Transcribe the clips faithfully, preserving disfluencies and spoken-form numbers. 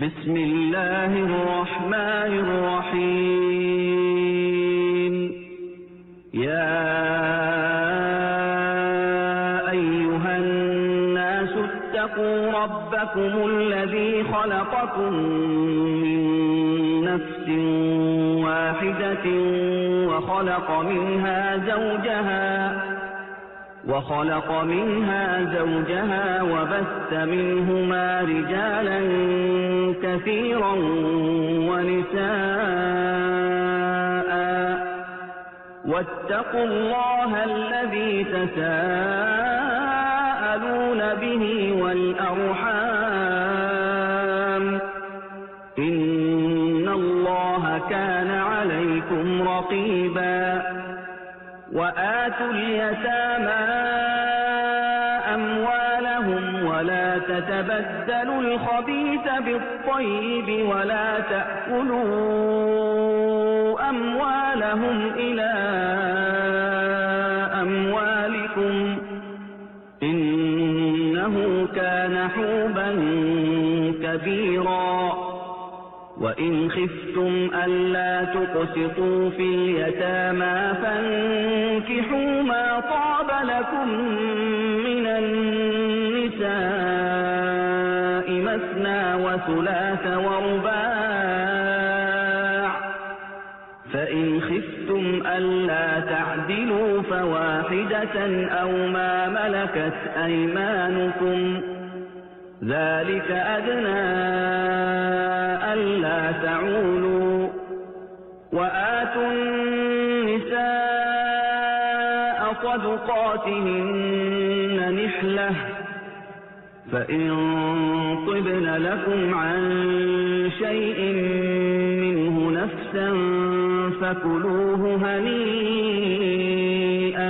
بسم الله الرحمن الرحيم. يا أيها الناس اتقوا ربكم الذي خلقكم من نفس واحدة وخلق منها زوجها وخلق منها زوجها وبث منهما رجالا كثيرا ونساء واتقوا الله الذي تساءلون به والأرحام إن الله كان عليكم رقيبا. وآتوا اليتامى أموالهم ولا تتبدلوا الخبيث بالطيب ولا تأكلوا أموالهم إلى أموالكم إنه كان حوبا كبيرا. وإن خفتم ألا تقسطوا في اليتامى فانكحوا ما طاب لكم من النساء مثنى وثلاث ورباع، فإن خفتم ألا تعدلوا فواحدة أو ما ملكت أيمانكم ذلك أدنى ألا تعولوا. وآتوا النساء صدقاتهن نحلة فإن طبن لكم عن شيء منه نفسا فكلوه هنيئا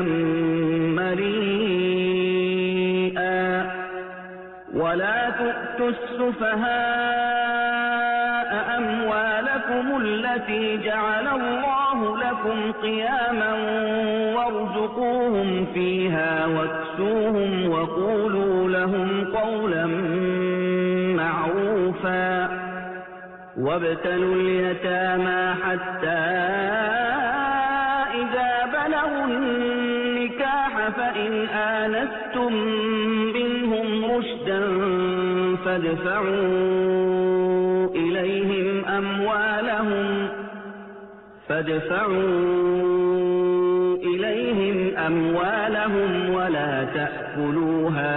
مريئا. ولا تؤتوا السفهاء أموالكم التي جعل الله لكم قياما وارزقوهم فيها واكسوهم وقولوا لهم قولا معروفا. وابتلوا اليتامى حتى إذا بلغوا النكاح فإن آنستم منهم رشدا فادفعوا إليهم أموالهم فادفعوا إليهم أموالهم ولا تأكلوها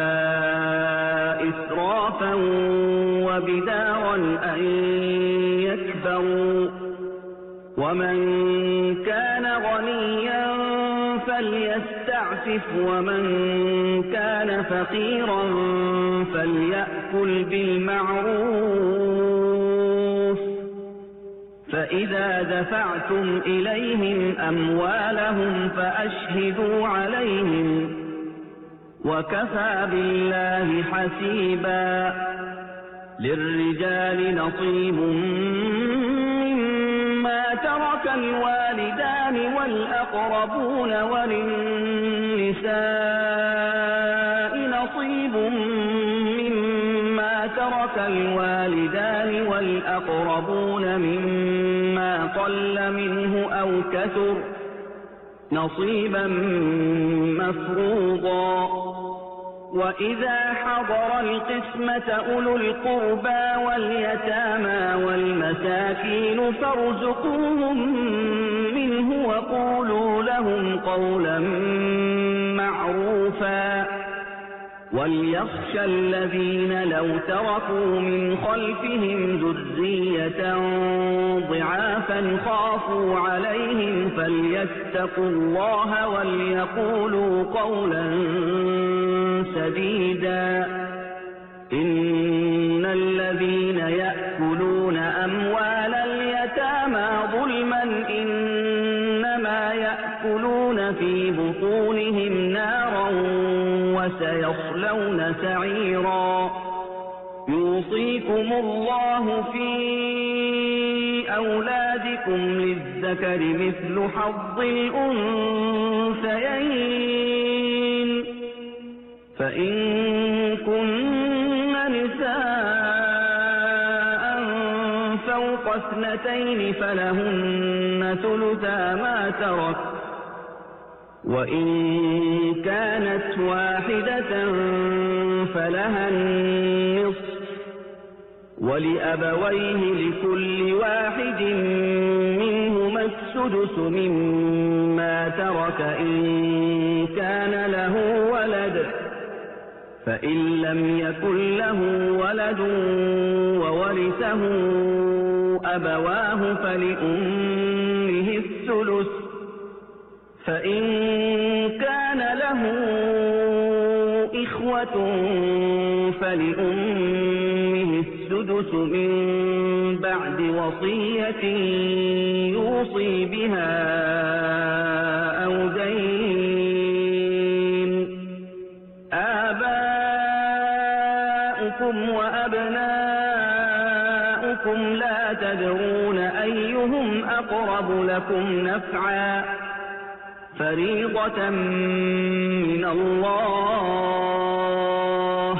إسرافا وبدارا أن يكبروا. ومن كان غنيا فليستعفف ومن كان فقيرا فليأكل بالمعروف. فإذا دفعتم إليهم أموالهم فأشهدوا عليهم وكفى بالله حسيبا. للرجال نصيب مما ترك الوالدان والأقربون وللنساء نصيب مما ترك الوالدان والأقربون مما قل منه أو كثر نصيبا مفروضا. وإذا حضر القسمة أولو القربى واليتامى والمساكين فارزقوهم منه وقولوا لهم قولا معروفا. وليخشى الذين لو تركوا من خلفهم ذرية ضعافا خافوا عليهم فليتقوا الله وليقولوا قولا سديدا. إن الذين يأكلون أموال اليتامى ظلما إنما يأكلون في بطونهم نارا وسيصلون سعيرا. يوصيكم الله في أولادكم للذكر مثل حظ الأنثيين فإن كن نساء فوق اثنتين فلهن ثلثا ما ترك، وإن كانت واحدة فلها النصف، ولأبويه لكل واحد منهما السدس مما ترك إن كان له ولد، فإن لم يكن له ولد وورثه أبواه فلأمه الثلث، فإن كان له إخوة فلأمه السدس من بعد وصية يوصي بها أو دين. آباؤكم وأبناؤكم لا تدرون أيهم أقرب لكم نفعا، فريضة من الله،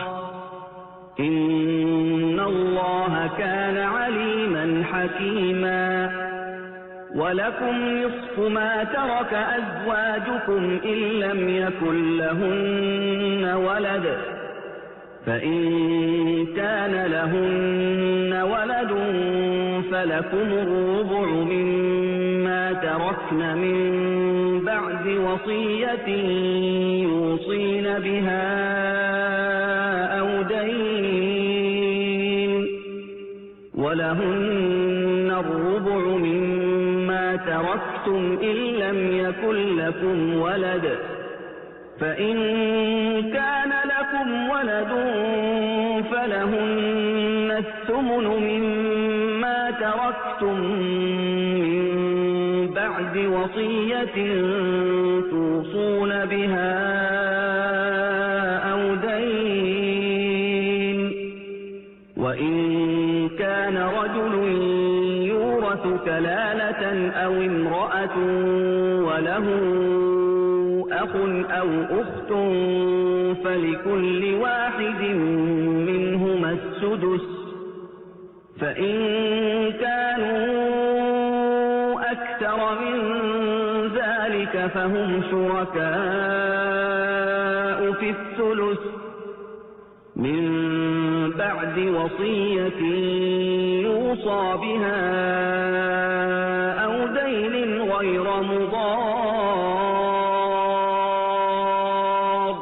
إن الله كان عليما حكيما. ولكم نصف ما ترك أزواجكم إن لم يكن لهن ولد، فإن كان لهن ولد فلكم الربع مما تركن من بعد وصية يوصين بها أو دين، ولهن الربع مما تركتم إن لم يكن لكم ولد، فإن كان لكم ولد فلهن الثمن مما تركتم من بعد وصية توصون بها أو دين. وإن كان رجل يورث كلالة أو امرأة وله أخ أو أخت فلكل واحد منهما السدس، فإن كانوا أكثر من ذلك فهم شركاء في الثلث من بعد وصية يوصى بها أو دين غير مضار،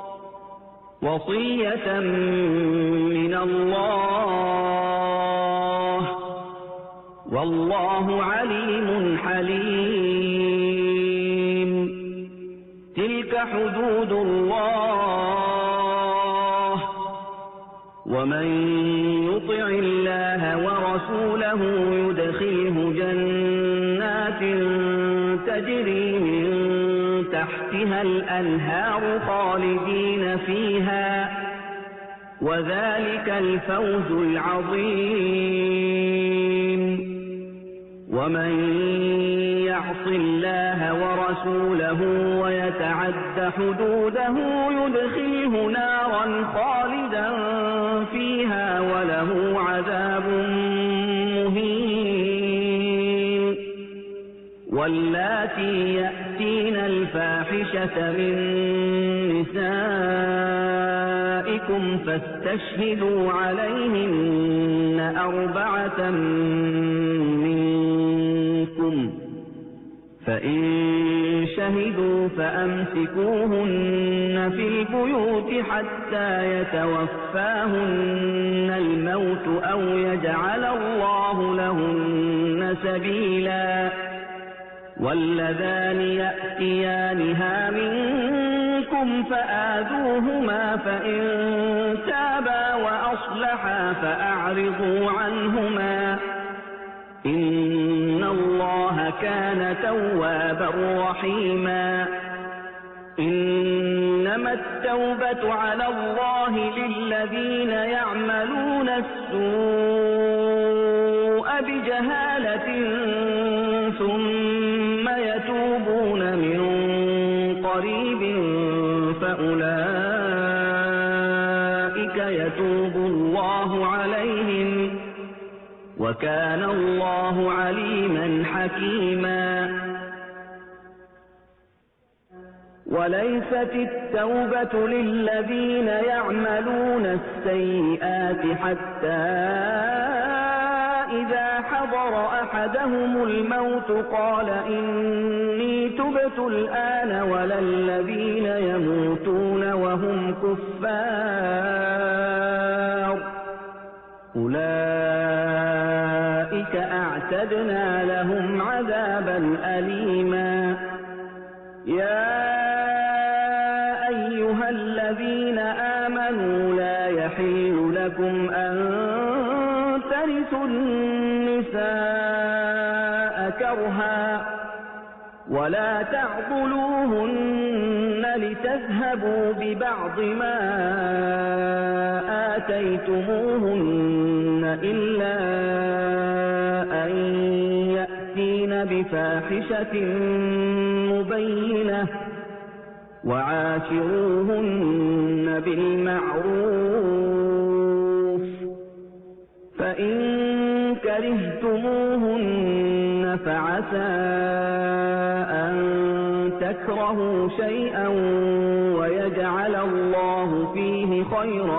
وصية من الله، والله عليم حليم. تلك حدود الله، ومن يطع الله ورسوله يدخله جنات تجري من تحتها الأنهار خالدين فيها، وذلك الفوز العظيم. ومن يعص الله ورسوله ويتعد حدوده يدخله نارا خالدا فيها وله عذاب مهين. واللاتي يأتين الفاحشة من نسائكم فاستشهدوا عليهن أربعة منكم، فإن شهدوا فأمسكوهن في البيوت حتى يتوفاهن الموت أو يجعل الله لهن سبيلا. واللذان يأتيانها منكم فآذوهما، فإن تابا وأصلحا فأعرضوا عنهما، إن الله كان توابا رحيما. إنما التوبة على الله للذين يعملون السوء بجهالة ثم يتوبون من قريب فأولئك يتوب الله عليهم، وكان الله عليما حكيما. وليست التوبة للذين يعملون السيئات حتى إذا حضر أحدهم الموت قال إني تبت الآن ولا الذين يموتون وهم كفار أولئك أعتدنا لهم عذابا أليما. يا أيها الذين آمنوا لا يحل لكم أن ترثوا النساء كرها ولا تعضلوهن لتذهبوا ببعض ما آتيتموهن إلا أن يأتين بفاحشة مبينة وعاشروهن بالمعروف فإن كرهتموهن فعسى أن تكرهوا شيئا ويجعل الله فيه خيرا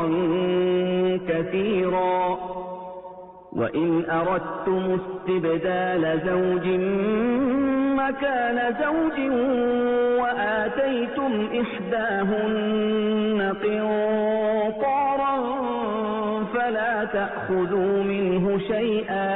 كثيرا. وإن أردتم استبدال زوج مكان زوج وآتيتم إحداهن قنطارا فلا تأخذوا منه شيئا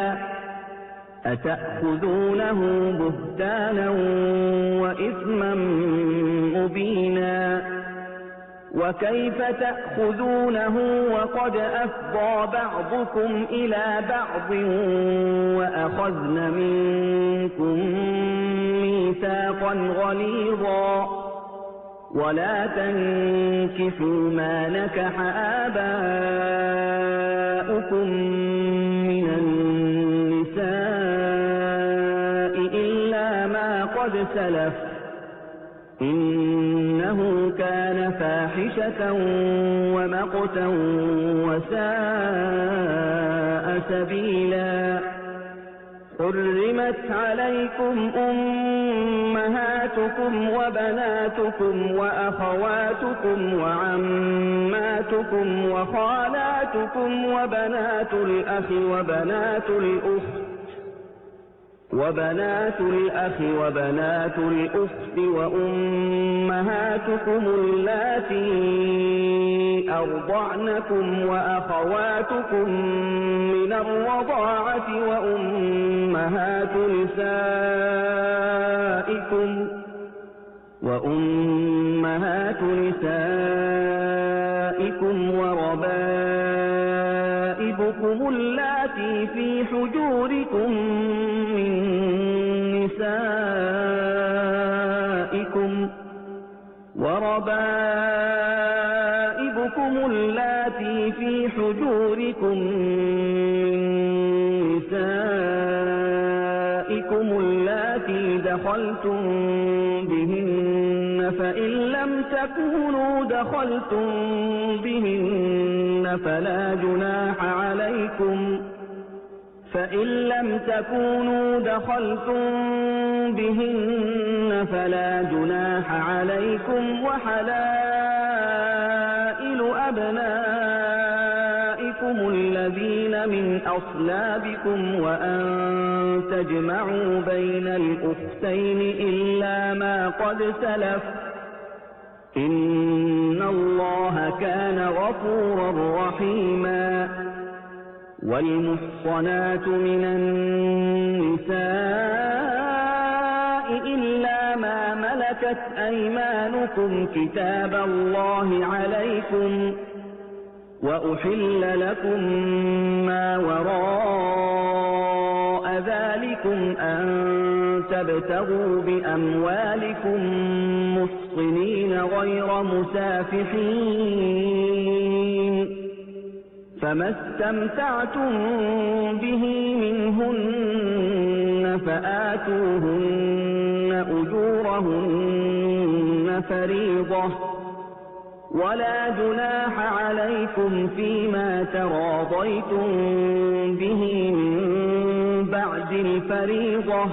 أتأخذونه بهتانا وإثما مبينا. وكيف تأخذونه وقد أفضى بعضكم إلى بعض وأخذن منكم ميثاقا غليظا. ولا تنكحوا ما نكح آباؤكم من النساء إلا ما قد سلف إنه كان فاحشة ومقتا وساء سبيلا. حرمت عليكم أمهاتكم وبناتكم وأخواتكم وعماتكم وخالاتكم وبنات الأخ وبنات الأخت وبنات الأخ وبنات الأخت وأمهاتكم اللاتي أرضعنكم وأخواتكم من الرضاعة وأمهات نسائكم وأمهات نسائكم وربائبكم اللاتي في حجوركم من نسائكم وربائبكم اللاتي في حجوركم من نسائكم اللاتي دخلتم بهن فإن لم تكونوا دخلتم بهن فلا جناح عليكم فإن لم تكونوا دخلتم بهن فلا جناح عليكم وحلائل أبنائكم الذين من أصلابكم وأن تجمعوا بين الأختين إلا ما قد سلف إن الله كان غفورا رحيما. والمحصنات من النساء إلا ما ملكت أيمانكم كتاب الله عليكم وأحل لكم ما وراء ذلكم أن تبتغوا بأموالكم محصنين غير مسافحين فما استمتعتم به منهن فآتوهن أجورهن فريضة ولا جناح عليكم فيما تراضيتم به من بالفريضة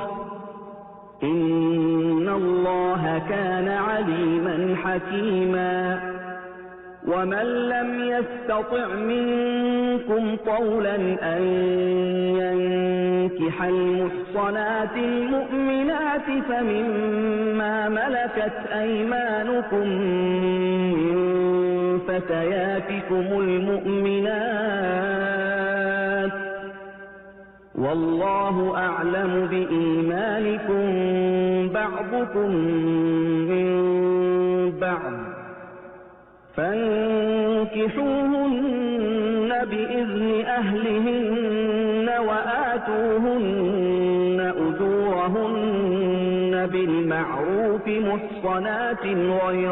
إن الله كان عليما حكيما ومن لم يستطع منكم طولا أن ينكح المحصنات المؤمنات فمما ملكت أيمانكم من فتياتكم المؤمنات والله أعلم بإيمانكم بعضكم من بعض فانكحوهن بإذن أهلهن وآتوهن أجورهن بالمعروف محصنات غير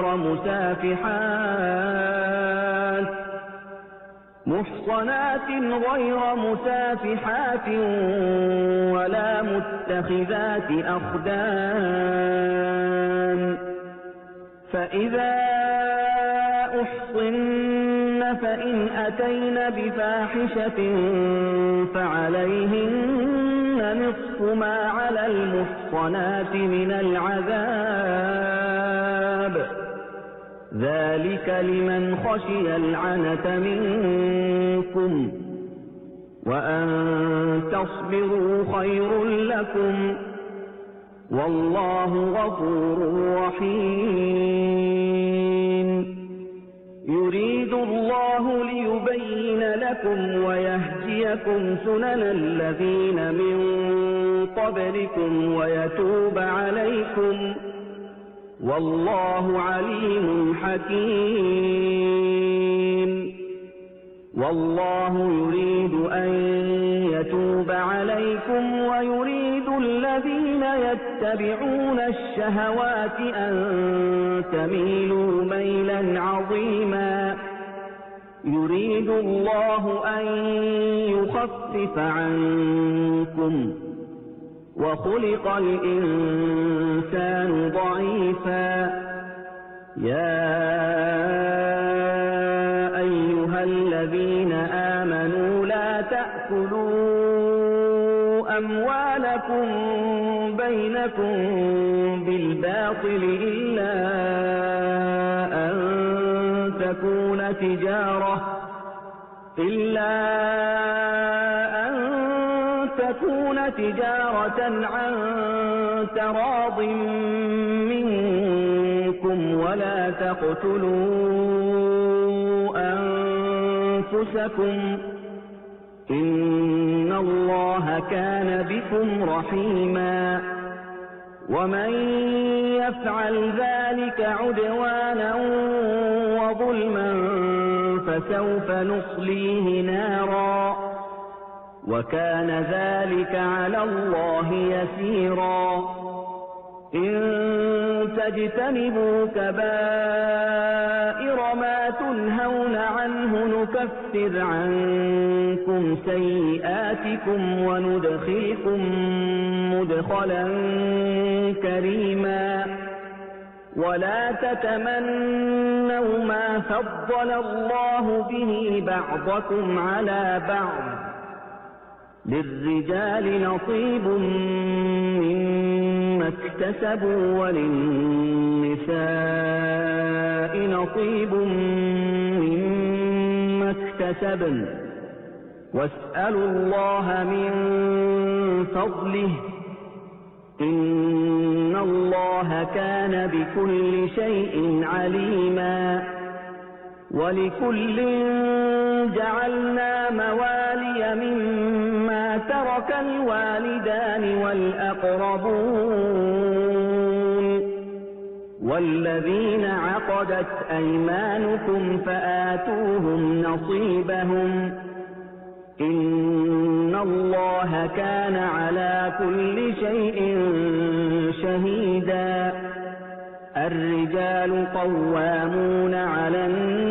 مسافحات محصنات غير مسافحات ولا متخذات أخدان فإذا أحصن فإن أتين بفاحشة فعليهن نصف ما على المحصنات من العذاب ذلك لمن خشي العنة منكم وأن تصبروا خير لكم والله غفور رحيم يريد الله ليبين لكم ويهديكم سنن الذين من قبلكم ويتوب عليكم والله عليم حكيم والله يريد أن يتوب عليكم ويريد الذين يتبعون الشهوات أن تميلوا ميلا عظيما يريد الله أن يخفف عنكم وخلق الإنسان ضعيفا يا أيها الذين آمنوا لا تأكلوا أموالكم بينكم بالباطل إلا أن تكون تجارة إلا أن تكون تجارة عن تراض منكم ولا تقتلوا أنفسكم إن الله كان بكم رحيما ومن يفعل ذلك عدوانا وظلما فسوف نصليه نارا وكان ذلك على الله يسيرا إن تجتنبوا كبائر ما تنهون عنه نكفر عنكم سيئاتكم وندخلكم مدخلا كريما ولا تتمنوا ما فضل الله به بعضكم على بعض للرجال نصيب مما اكتسبوا وللنساء نصيب مما اكتسبن واسألوا الله من فضله إن الله كان بكل شيء عليما ولكل جعلنا موالي مما ترك الوالدان والأقربون والذين عقدت أيمانكم فآتوهم نصيبهم إن الله كان على كل شيء شهيدا الرجال قوامون على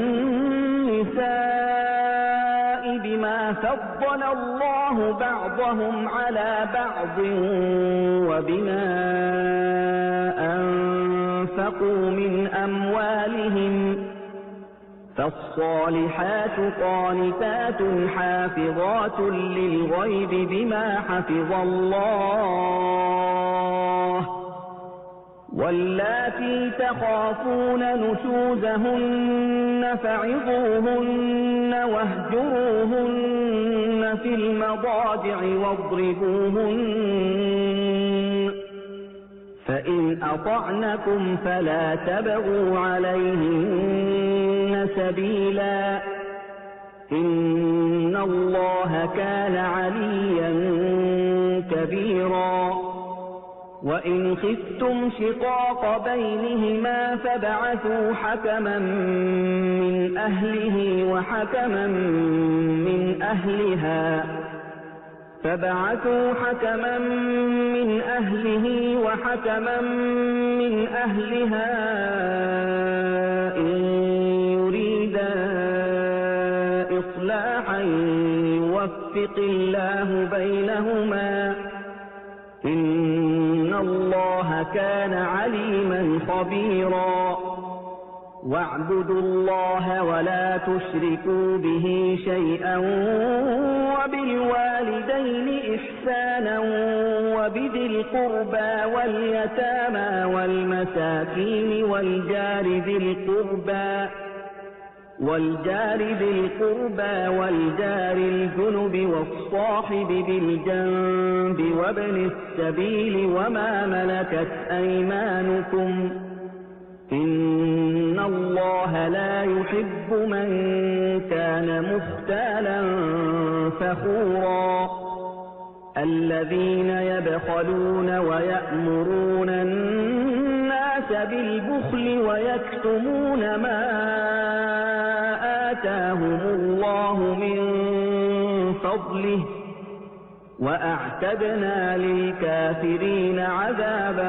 النساء بما فضل الله بعضهم على بعض وبما أنفقوا من أموالهم فالصالحات قانتات حافظات للغيب بما حفظ الله واللاتي تخافون نشوزهن فعظوهن واهجروهن في المضاجع واضربوهن فإن أطعنكم فلا تبغوا عليهن سبيلا إن الله كان عليا كبيرا وإن خفتم شقاق بينهما فابعثوا حكما من أهله وحكما من أهلها فابعثوا حكما من أهله وحكما من أهلها إن يريدا إصلاحا يوفق الله بينهما إن الله كان عليما خبيرا واعبدوا الله ولا تشركوا به شيئا وبالوالدين إحسانا وبذي القربى واليتامى والمساكين والجار ذي القربى والجار ذي القربى والجار الجنب والصاحب بالجنب وابن السبيل وما ملكت أيمانكم إن الله لا يحب من كان مختالا فخورا الذين يبخلون ويأمرون الناس بالبخل ويكتمون ما آتاهم الله من فضله وأعتدنا للكافرين عذابا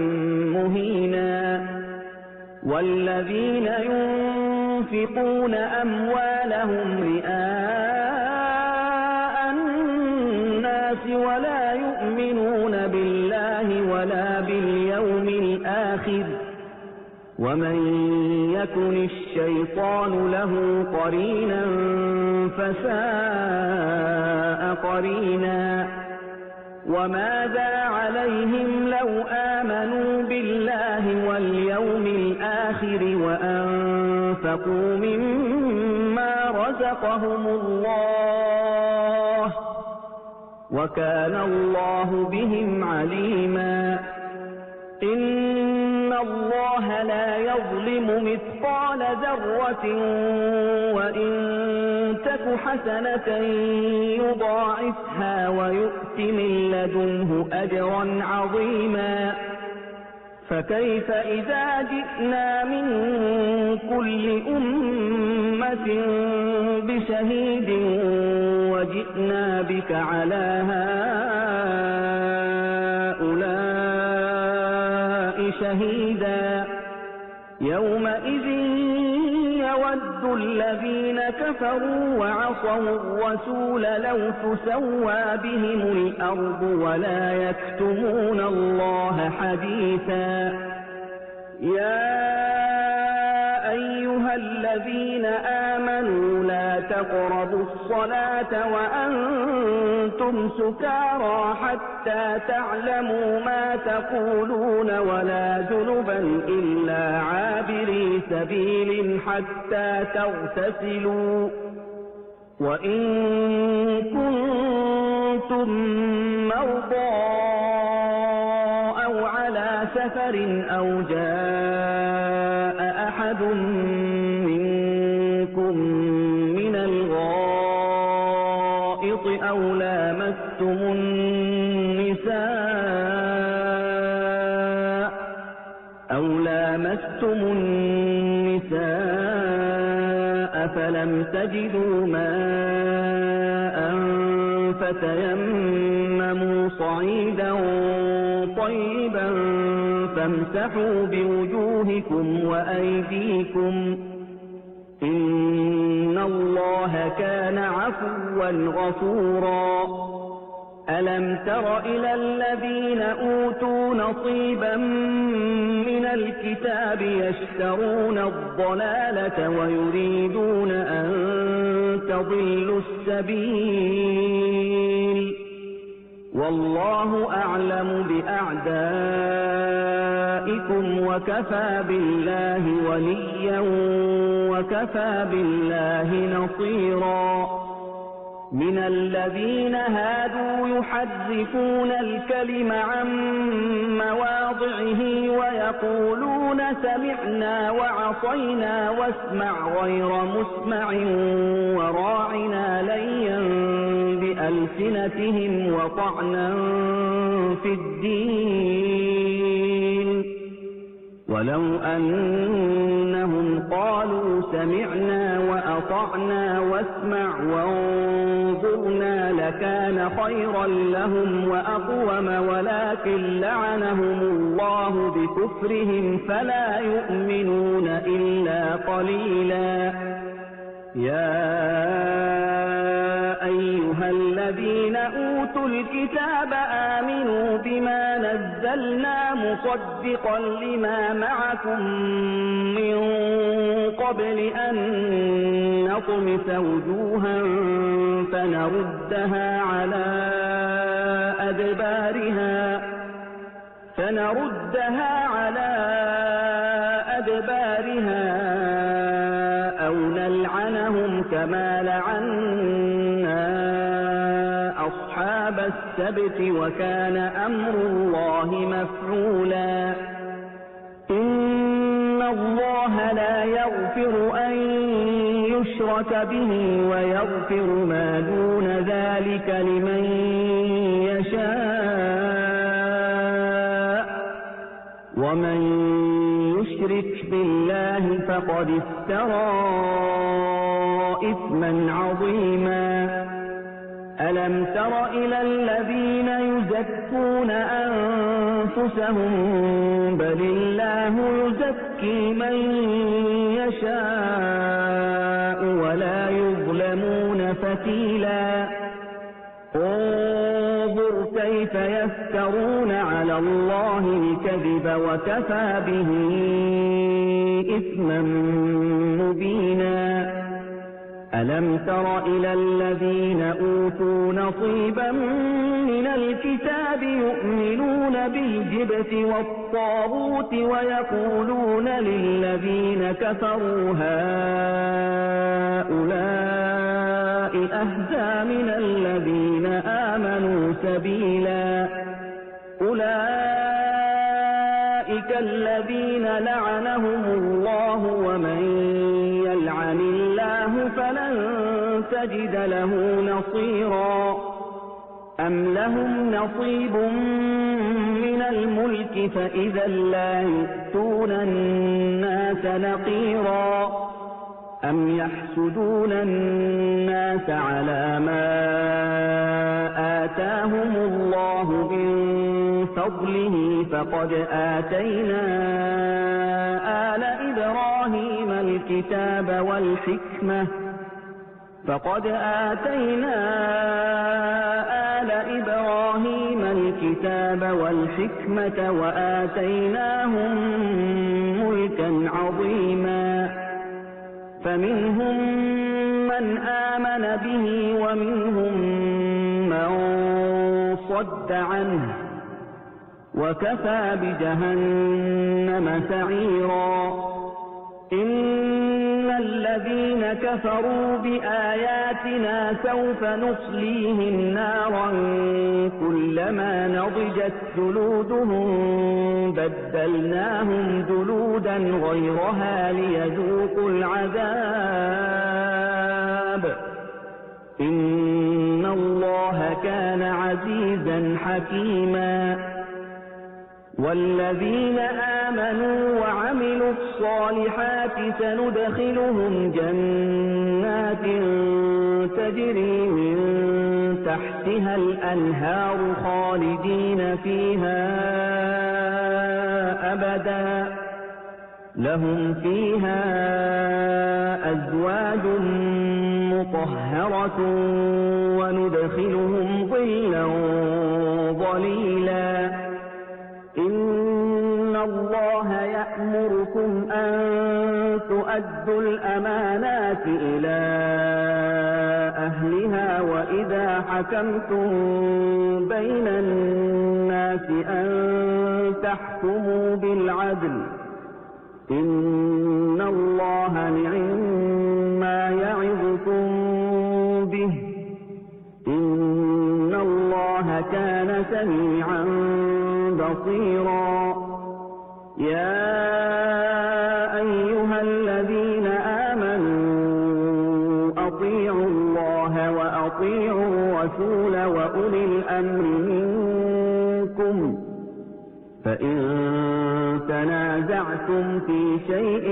مهينا والذين ينفقون أموالهم رئاء الناس ولا يؤمنون بالله ولا باليوم الآخر ومن يكن الشيطان له قرينا فساء قرينا وماذا عليهم لو آمنوا بالله واليوم الآخر وأنفقوا مما رزقهم الله وكان الله بهم عليما إن الله لا يظلم مثقال ذرة وإن تك حسنة يضاعفها ويؤت من لدنه أجرا عظيما فكيف إذا جئنا من كل أمة بشهيد وجئنا بك على هؤلاء شهيدا يومئذ يود الذين كفروا وعصوا الرسول لو تسوى بهم الأرض ولا يكتمون الله حديثا يا أيها الذين آمنوا لا تقربوا الصلاة وأنتم سكارى حتى تعلموا ما تقولون ولا جنبا إلا عابري سبيل حتى تغتسلوا وإن كنتم مرضى أو على سفر أو جاء أحد منكم من الغائط أو لامستم النساء أو لامستم النساء فلم تجدوا ماء فتيمموا صعيدا طيبا فامسحوا بوجوهكم وأيديكم إن الله كان عفوا غفورا ألم تر إلى الذين أوتوا نصيبا من الكتاب يشترون الضلالة ويريدون أن تضلوا السبيل والله أعلم بأعدائكم وكفى بالله وليا وكفى بالله نصيرا من الذين هادوا يحرفون الكلم عن مواضعه ويقولون سمعنا وعصينا واسمع غير مسمع وراعنا ليا بألسنتهم وطعنا في الدين ولو أنهم قالوا سمعنا وأطعنا واسمع وانظرنا لكان خيرا لهم وأقوم ولكن لعنهم الله بكفرهم فلا يؤمنون إلا قليلا يا أيها الذين أوتوا الكتاب آمنوا بما نزلنا مصدقا لما معكم من قبل أن نطمس وجوها فنردها على أدبارها فنردها على أدبارها أو نلعنهم كما لعنا أصحاب السبت وكان أمر الله مفعولا إن الله لا يغفر أن يشرك به ويغفر ما دون ذلك لمن يشاء ومن يشرك بالله فقد افترى إثما عظيما ألم تر إلى الذين يزكون أنفسهم بل الله يزكي من يشاء ولا يظلمون فتيلا انظر كيف يفترون على الله الكذب وكفى به إثما مبينا ألم تر إلى الذين أوتوا نصيبا من الكتاب يؤمنون بالجبت والطاغوت ويقولون للذين كفروا هؤلاء أهدى من الذين آمنوا سبيلا أولئك الذين لعنهم الله ومن يلعن الله فلن تجد له نصيرا أم لهم نصيب من الملك فإذا لا يؤتون الناس نقيرا أم يحسدون الناس على ما آتاهم الله من فضله فقد آتينا آل إبراهيم الكتاب والحكمة فقد آتينا آل إبراهيم الكتاب والحكمة وآتيناهم ملكا عظيما فمنهم من آمن به ومنهم من صد عنه وكفى بجهنم سعيرا إن الذين كفروا بآياتنا سوف نصليهم نارا كلما نضجت جلودهم بدلناهم جلودا غيرها ليذوقوا العذاب إن الله كان عزيزا حكيما والذين آمنوا وعملوا الصالحات سندخلهم جنات تجري من تحتها الأنهار خالدين فيها أبدا لهم فيها أزواج مطهرة وندخلهم ظلا يأمركم أن تؤدوا الأمانات إلى أهلها وإذا حكمتم بين الناس أن تحكموا بالعدل إن الله نعما يعظكم به إن الله كان سميعا بصيرا يا أيها الذين آمنوا أطيعوا الله وأطيعوا الرسول وأولي الأمر منكم فإن تنازعتم في شيء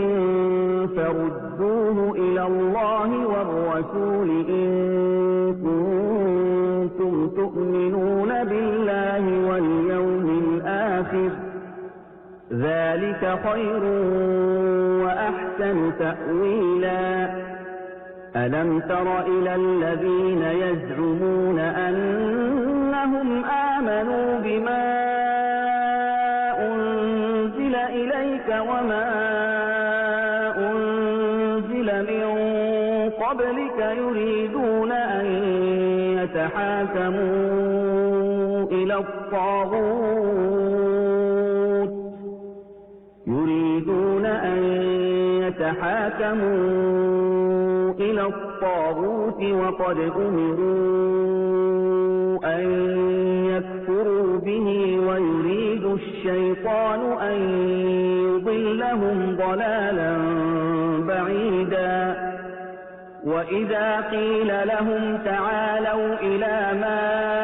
فردوه إلى الله والرسول إن كنتم تؤمنون بالله واليوم الآخر ذلك خير وأحسن تأويلا ألم تر إلى الذين يزعمون أنهم آمنوا بما أنزل إليك وما أنزل من قبلك يريدون أن يتحاكموا إلى الطاغوت يريدون أن يتحاكموا إلى الطاغوت وقد أمروا أن يكفروا به ويريد الشيطان أن يضلهم ضلالا بعيدا وإذا قيل لهم تعالوا إلى ما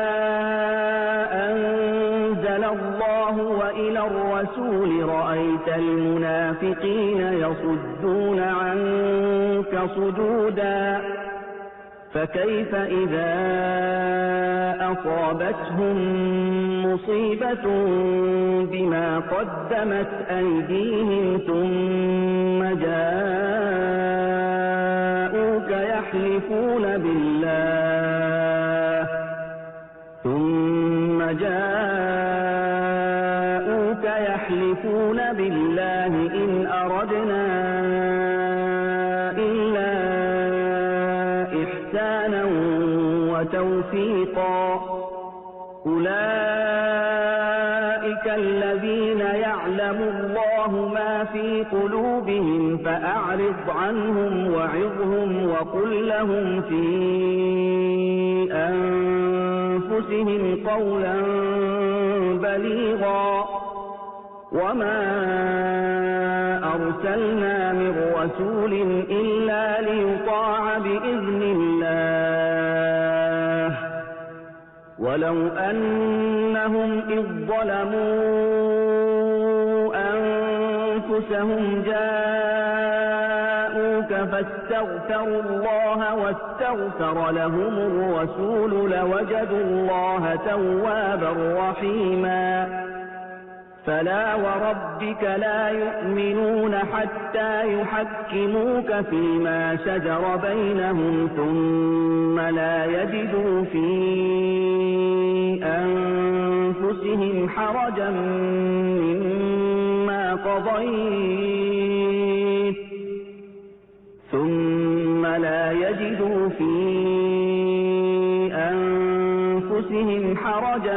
أنزل الله وإلى الرسول رأيت المنافقين يصدون عنك صدودا فكيف إذا أصابتهم مصيبة بما قدمت أيديهم ثم جاءوك يحلفون بالله ثم جاءوك يحلفون بالله إن أردنا إلا إحسانا وتوفيقا أولئك الذين يعلم الله ما في قلوبهم فأعرض عنهم وعظهم وقل لهم في أنفسهم قولا بليغا وما أرسلنا من رسول إلا ليطاع بإذن الله ولو أنهم إذ ظلموا أنفسهم جاءوك فاستغفروا الله واستغفر لهم الرسول لوجدوا الله توابا رحيما فلا وربك لا يؤمنون حتى يحكموك فيما شجر بينهم ثم لا يجدوا في أنفسهم حرجا مما قضيت ثم لا يجدوا في أنفسهم حرجا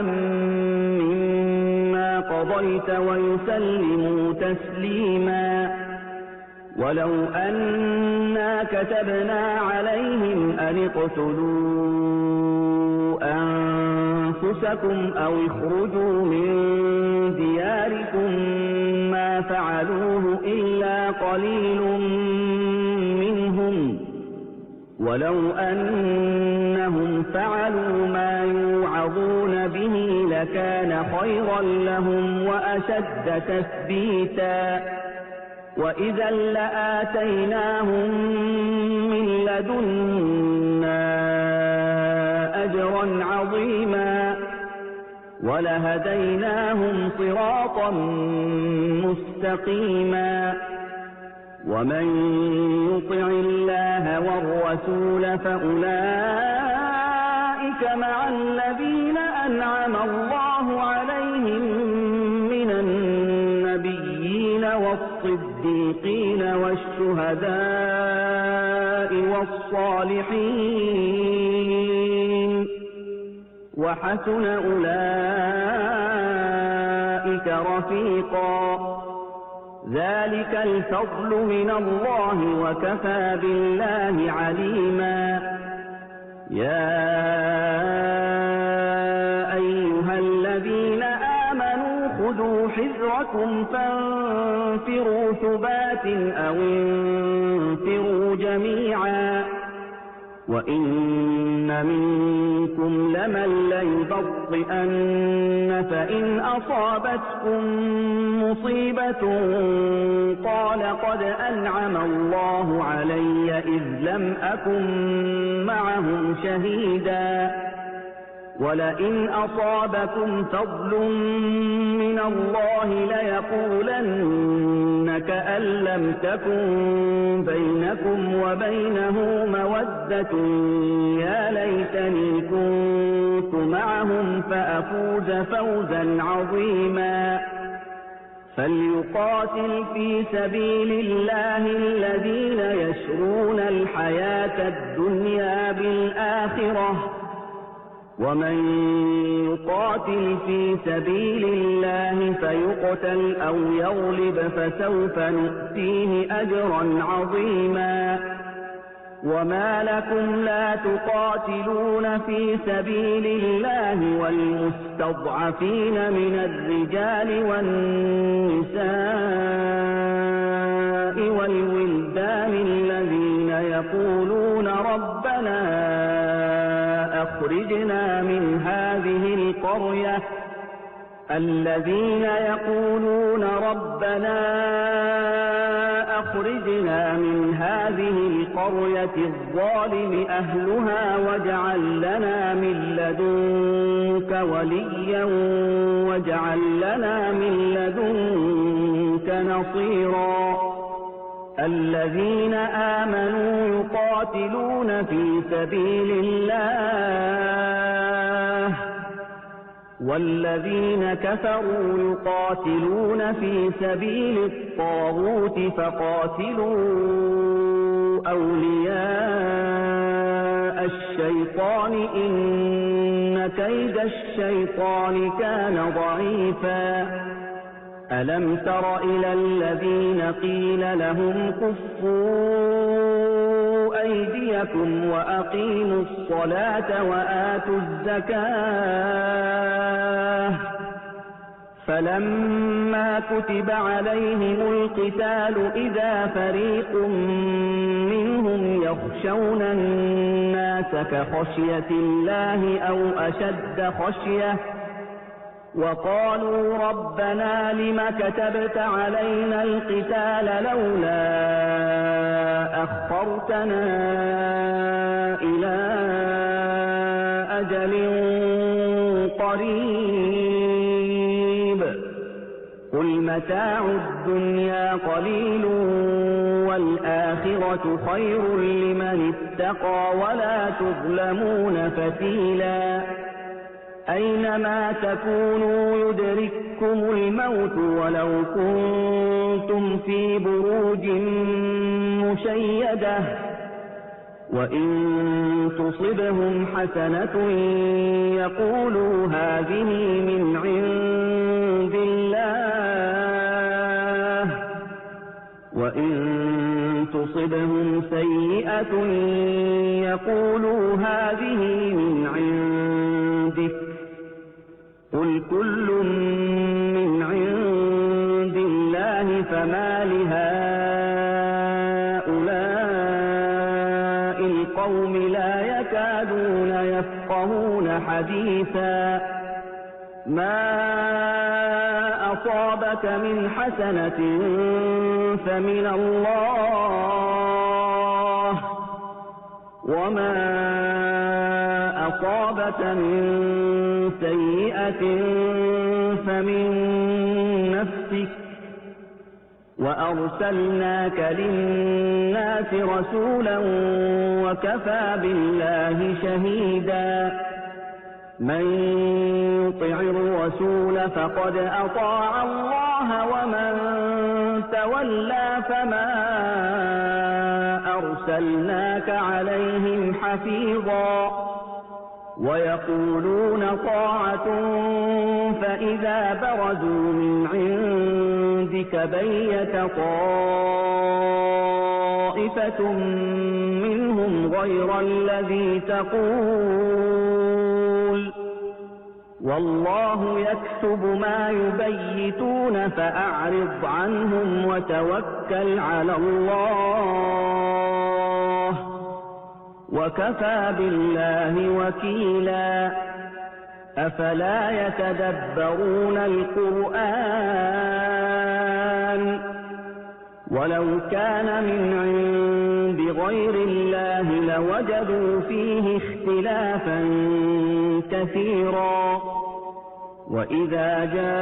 مما قضيت ويسلموا تسليما ولو أنا كتبنا عليهم أن اقتلوا أنفسكم أو اخرجوا من دياركم ما فعلوه إلا قليل منهم ولو أنهم فعلوا ما يوعظون به لكان خيرا لهم وأشد تثبيتا وإذا لآتيناهم من لدنا أجرا عظيما ولهديناهم صراطا مستقيما ومن يطع الله والرسول فأولئك مع الذين أنعم الله عليهم من النبيين والصديقين الصديقين والشهداء والصالحين وحسن أولئك رفيقا ذلك الفضل من الله وكفى بالله عليما يا أيها الذين آمنوا خذوا حذركم فانفروا ثبات أو انفروا جميعا وإن منكم لمن ليبطئن فإن أصابتكم مصيبة قال قد أنعم الله علي إذ لم أكن معهم شهيدا ولئن أصابكم فضل من الله ليقولن كأن لم تكن بينكم وبينه مودة يا ليتني كنت معهم فأفوز فوزا عظيما فليقاتل في سبيل الله الذين يشرون الحياة الدنيا بالآخرة ومن يقاتل في سبيل الله فيقتل أو يغلب فسوف نؤتيه أجرا عظيما وما لكم لا تقاتلون في سبيل الله والمستضعفين من الرجال والنساء والولدان الذين يقولون ربنا أخرجنا من هذه القرية الذين يقولون ربنا أخرجنا من هذه القرية الظالم أهلها واجعل لنا من لدنك وليا واجعل لنا من لدنك نصيرا الذين آمنوا يقاتلون في سبيل الله والذين كفروا يقاتلون في سبيل الطاغوت فقاتلوا أولياء الشيطان إن كيد الشيطان كان ضعيفا ألم تر إلى الذين قيل لهم كفوا أيديكم وأقيموا الصلاة وآتوا الزكاة فلما كتب عليهم القتال إذا فريق منهم يخشون الناس كخشية الله أو أشد خشية وقالوا ربنا لم كتبت علينا القتال لولا أخرتنا إلى أجل قريب قل متاع الدنيا قليل والآخرة خير لمن اتقى ولا تظلمون فتيلا أينما تكونوا يدرككم الموت ولو كنتم في بروج مشيدة وإن تصبهم حسنة يقولوا هذه من عند الله وإن تصبهم سيئة يقولوا هذه من عندك قل كل من عند الله فما لهؤلاء القوم لا يكادون يفقهون حديثا ما أصابك من حسنة فمن الله وما أصابك من سيئة فمن نفسك وأرسلناك للناس رسولا وكفى بالله شهيدا من يطع الرسول فقد أطاع الله ومن تولى فما أرسلناك عليهم حفيظا ويقولون طاعة فإذا برزوا من عندك بيت طائفة منهم غير الذي تقول والله يكتب ما يبيتون فأعرض عنهم وتوكل على الله وكفى بالله وكيلا أفلا يتدبرون القرآن ولو كان من عند غير الله لوجدوا فيه اختلافا كثيرا وإذا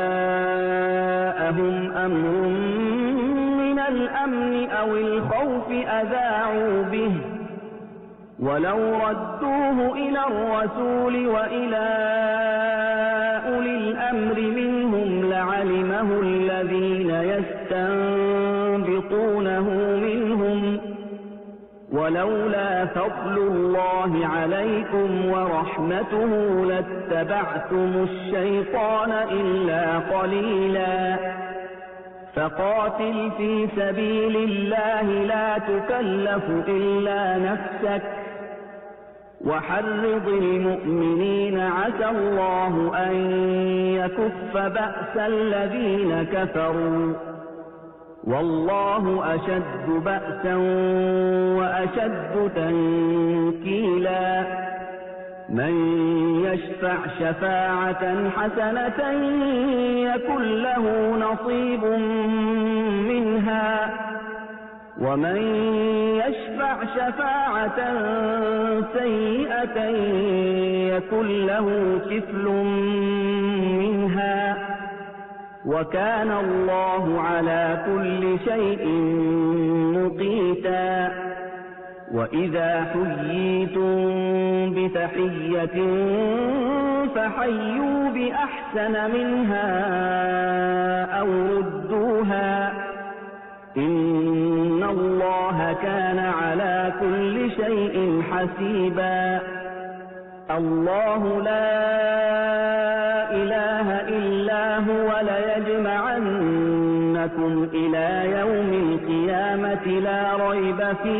جاءهم أمر من الأمن أو الخوف أذاعوا به ولو ردوه إلى الرسول وإلى أولي الأمر منهم لعلمه الذين يستنبطونه منهم ولولا فضل الله عليكم ورحمته لاتبعتم الشيطان إلا قليلا فقاتل في سبيل الله لا تكلف إلا نفسك وحرض المؤمنين عسى الله أن يكف بأس الذين كفروا والله أشد بأسا وأشد تنكيلا من يشفع شفاعة حسنة يكن له نصيب منها ومن يشفع شفاعة سيئة يكن له كفل منها وكان الله على كل شيء مقيتا وإذا حييتم بتحية فحيوا بأحسن منها أو ردوها إن الله كان على كل شيء حسيبا الله لا إله إلا هو ليجمعنكم إلى يوم القيامة لا ريب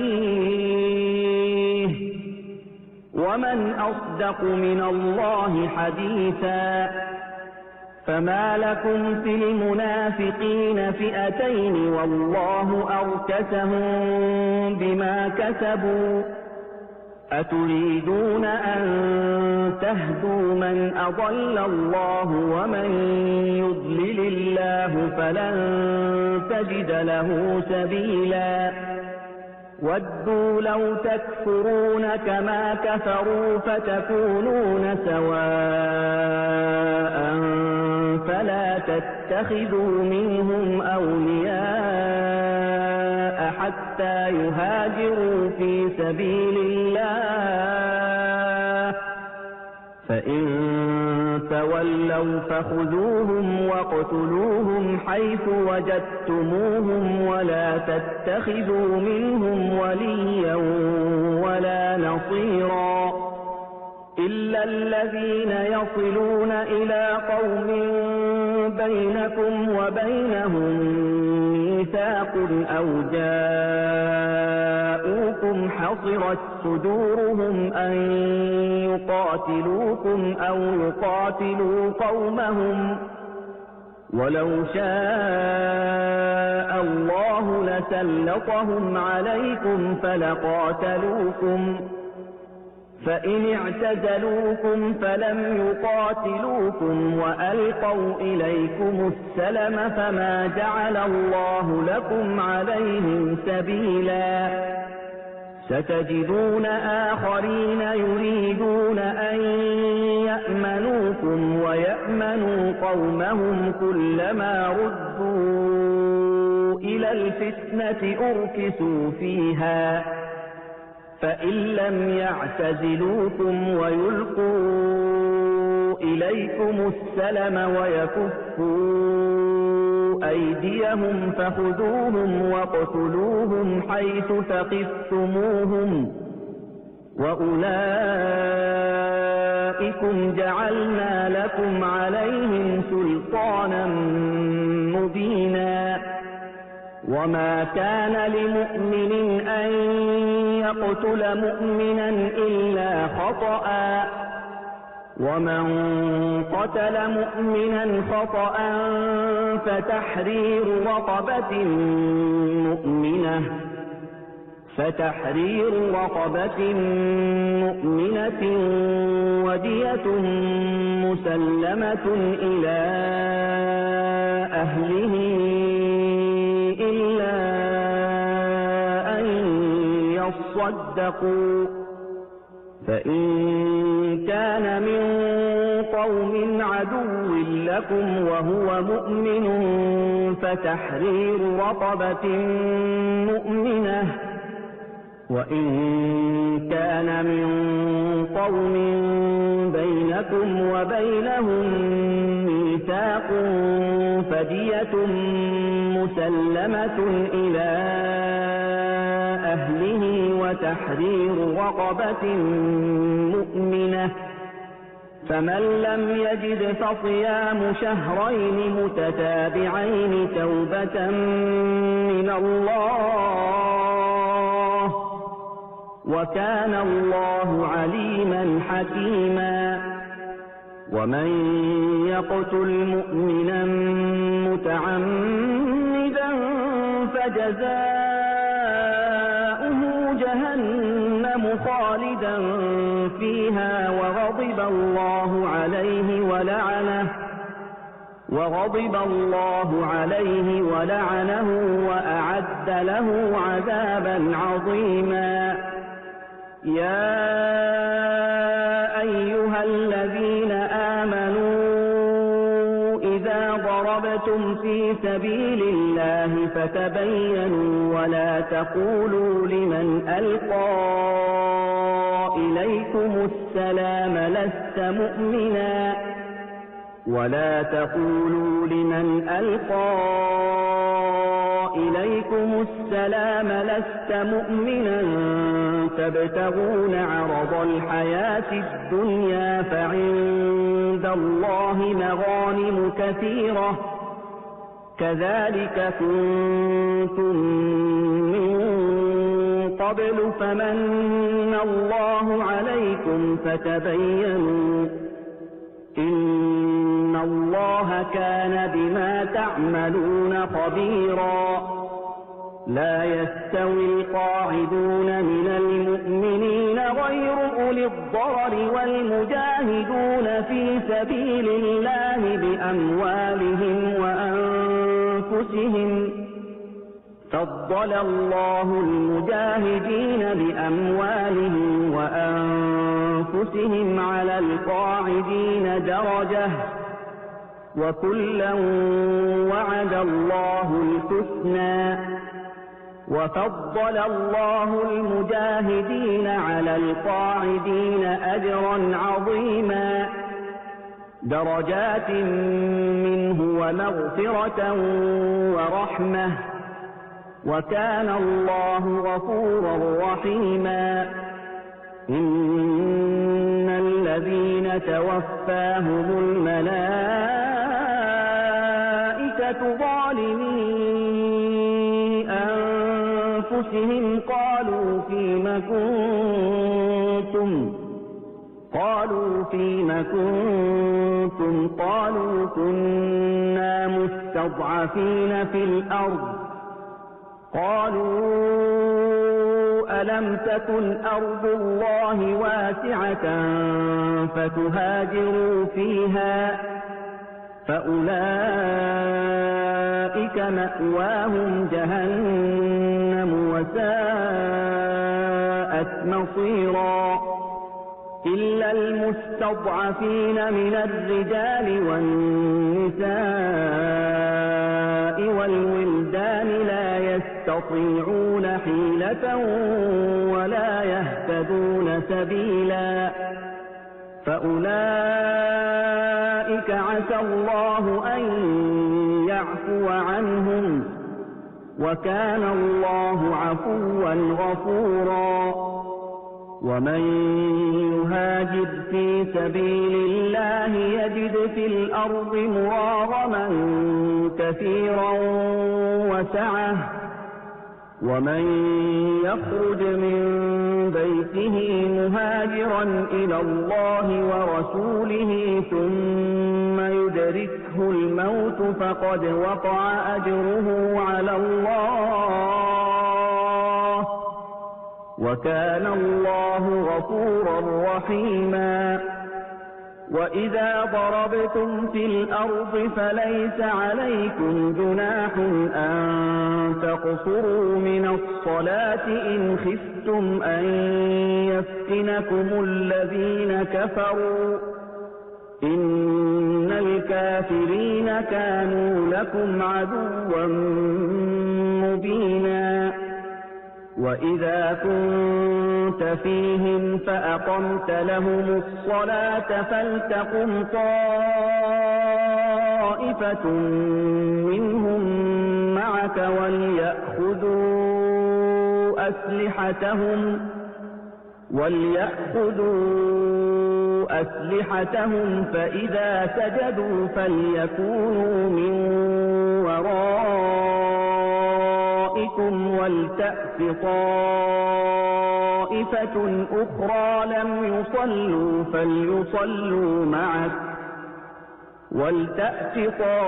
فيه ومن أصدق من الله حديثا فما لكم في المنافقين فئتين والله أركسهم بما كسبوا أتريدون أن تهدوا من أضل الله ومن يضلل الله فلن تجد له سبيلا ودوا لو تكفرون كما كفروا فتكونون سواء فلا تتخذوا منهم أولياء حتى يهاجروا في سبيل الله فإن تولوا فخذوهم واقتلوهم حيث وجدتموهم ولا تتخذوا منهم وليا ولا نصيرا إلا الذين يصلون إلى قوم بينكم وبينهم ميثاق أو جاءوكم حصرت صدورهم أن يقاتلوكم أو يقاتلوا قومهم ولو شاء الله لسلطهم عليكم فلقاتلوكم فإن اعتزلوكم فلم يقاتلوكم وألقوا إليكم السلم فما جعل الله لكم عليهم سبيلا ستجدون آخرين يريدون أن يأمنوكم ويأمنوا قومهم كلما ردوا إلى الفتنة أركسوا فيها فإن لم يعتزلوكم ويلقوا إليكم السلم ويكفوا أيديهم فخذوهم واقتلوهم حيث ثقفتموهم وأولئكم جعلنا لكم عليهم سلطانا مبينا وما كان لمؤمن أن يقتل مؤمنا إلا خطأ ومن قتل مؤمنا خطأ فتحرير رقبة مؤمنة فتحرير رقبة مؤمنة ودية مسلمة إلى أهله إلا أن يصدقوا فإن كان من قوم عدو لكم وهو مؤمن فتحرير رقبة مؤمنة وإن كان من قوم بينكم وبينهم ميثاق فدية مسلمة إلى أهله وتحرير رقبة مؤمنة فمن لم يجد فصيام شهرين متتابعين توبة من الله وكان الله عليما حكيما ومن يقتل مؤمنا متعمدا فجزاؤه جهنم خالدا فيها وغضب الله عليه ولعنه وغضب الله عليه ولعنه وأعد له عذابا عظيما يا أيها الذين آمنوا إذا ضربتم في سبيل الله فتبينوا ولا تقولوا لمن ألقى إليكم السلام لست مؤمنا ولا تقولوا لمن ألقى إليكم السلام لست مؤمنا تبتغون عرض الحياة الدنيا فعند الله مغانم كثيرة كذلك كنتم من قبل فمن الله عليكم فتبينوا إن الله كان بما تعملون خبيرا لا يستوي القاعدون من المؤمنين غير أولي الضرر والمجاهدون في سبيل الله بأموالهم وأنفسهم فضل الله المجاهدين بأموالهم وأنفسهم على القاعدين درجة وكلا وعد الله الحسنى وفضل الله المجاهدين على القاعدين أجرا عظيما درجات منه ومغفرة ورحمة وكان الله غفورا رحيما إن الذين توفاهم الملائكة ظالمي أنفسهم قالوا فيم كنتم قالوا فيم كنتم قالوا كنا مستضعفين في الأرض قالوا ألم تكن أرض الله واسعة فتهاجروا فيها فأولئك مأواهم جهنم وساءت مصيرا إلا المستضعفين من الرجال والنساء والولدان لا يستطيعون حيلة ولا يهتدون سبيلا فأولئك عسى الله أن يعفو عنهم وكان الله عفوا غفورا ومن يهاجر في سبيل الله يجد في الأرض مراغما كثيرا وسعة ومن يخرج من بيته مهاجرا إلى الله ورسوله ثم يدركه الموت فقد وقع أجره على الله وكان الله غفورا رحيما وإذا ضربتم في الأرض فليس عليكم جناح أن تقصروا من الصلاة إن خفتم أن يفتنكم الذين كفروا إن الكافرين كانوا لكم عدوا مبينا وإذا كنت فيهم فأقمت لهم الصلاة فلتقم طائفة منهم معك وليأخذوا أسلحتهم وليأخذوا أسلحتهم فإذا سجدوا فليكونوا من ورائكم ولتأت طائفة أخرى لم يصلوا فليصلوا معك ولتأت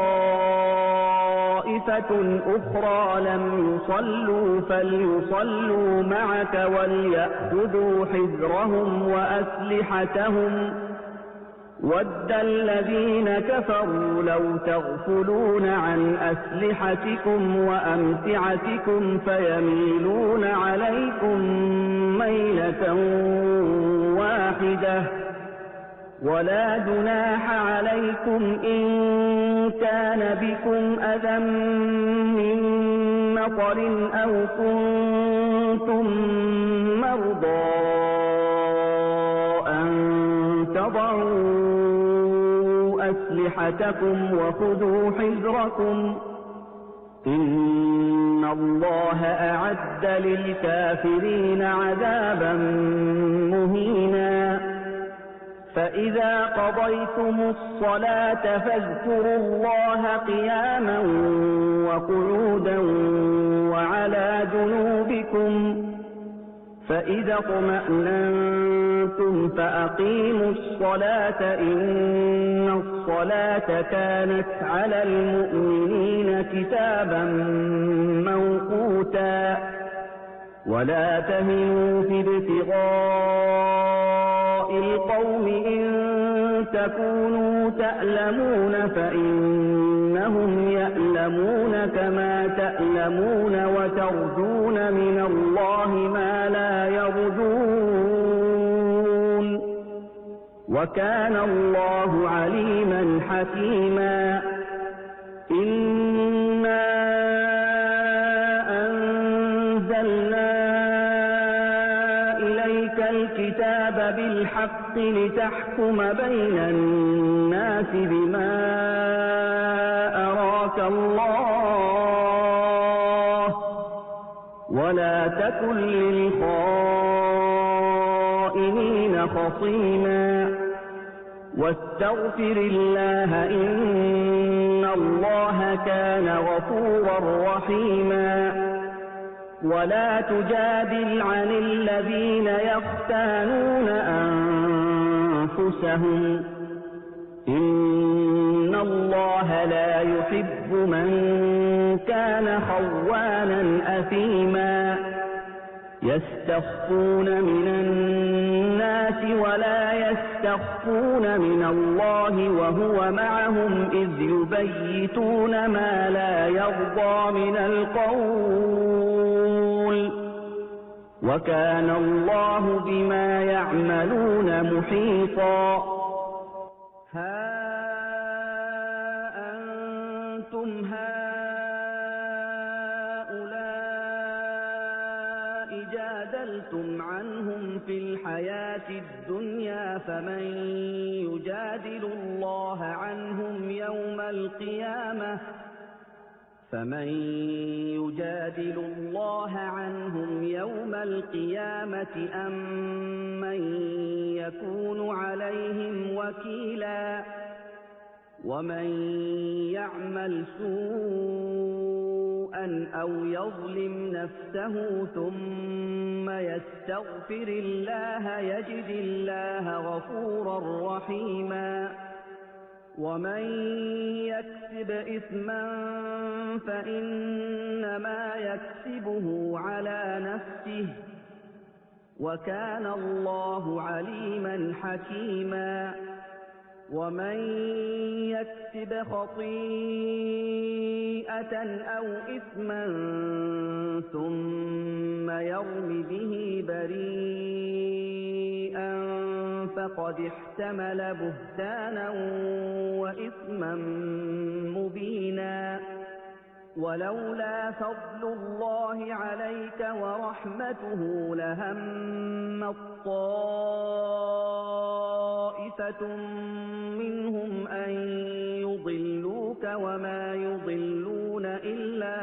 طائفة أخرى لم يصلوا فليصلوا معك وليأخذوا حذرهم وأسلحتهم ود الذين كفروا لو تغفلون عن أسلحتكم وأمتعتكم فيميلون عليكم ميلة واحدة ولا جناح عليكم إن كان بكم أذى من مطر أو كنتم مرضى أن تضعوا أسلحتكم وخذوا حذركم إن الله أعد للكافرين عذابا مهينا فإذا قضيتم الصلاة فاذكروا الله قياما وقعودا وعلى جنوبكم فإذا اطمأننتم فأقيموا الصلاة إن الصلاة كانت على المؤمنين كتابا موقوتا ولا تهنوا في ابتغاء القوم إن تكونوا تألمون فإنهم يألمون كما تألمون وترجون من الله ما لا يرجون وكان الله عليما حكيما إنا أنزلنا إليك الكتاب بالحق لتحكم بين الناس بما أراك الله ولا تكن للخائنين خصيما واستغفر الله إن الله كان غفورا رحيما ولا تجادل عن الذين يختانون أنفسهم إن الله لا يحب من كان خوانا أثيما يستخفون من الناس ولا يستخفون من الله وهو معهم إذ يبيتون ما لا يرضى من القول وكان الله بما يعملون محيطا ها أنتم هؤلاء جادلون جادلتم عنهم في الحياة الدنيا فمن يجادل الله عنهم يوم القيامة فمن يجادل الله عنهم يوم القيامة أم من يكون عليهم وكيلا ومن يعمل سوءا أو يظلم نفسه ثم يستغفر الله يجد الله غفورا رحيما ومن يكسب إثما فإنما يكسبه على نفسه وكان الله عليما حكيما ومن يكسب خطيئة أو إثما ثم يرم به بريئا فقد احتمل بهتانا وإثما مبينا ولولا فضل الله عليك ورحمته لهم طائفة منهم أن يضلوك وما يضلون إلا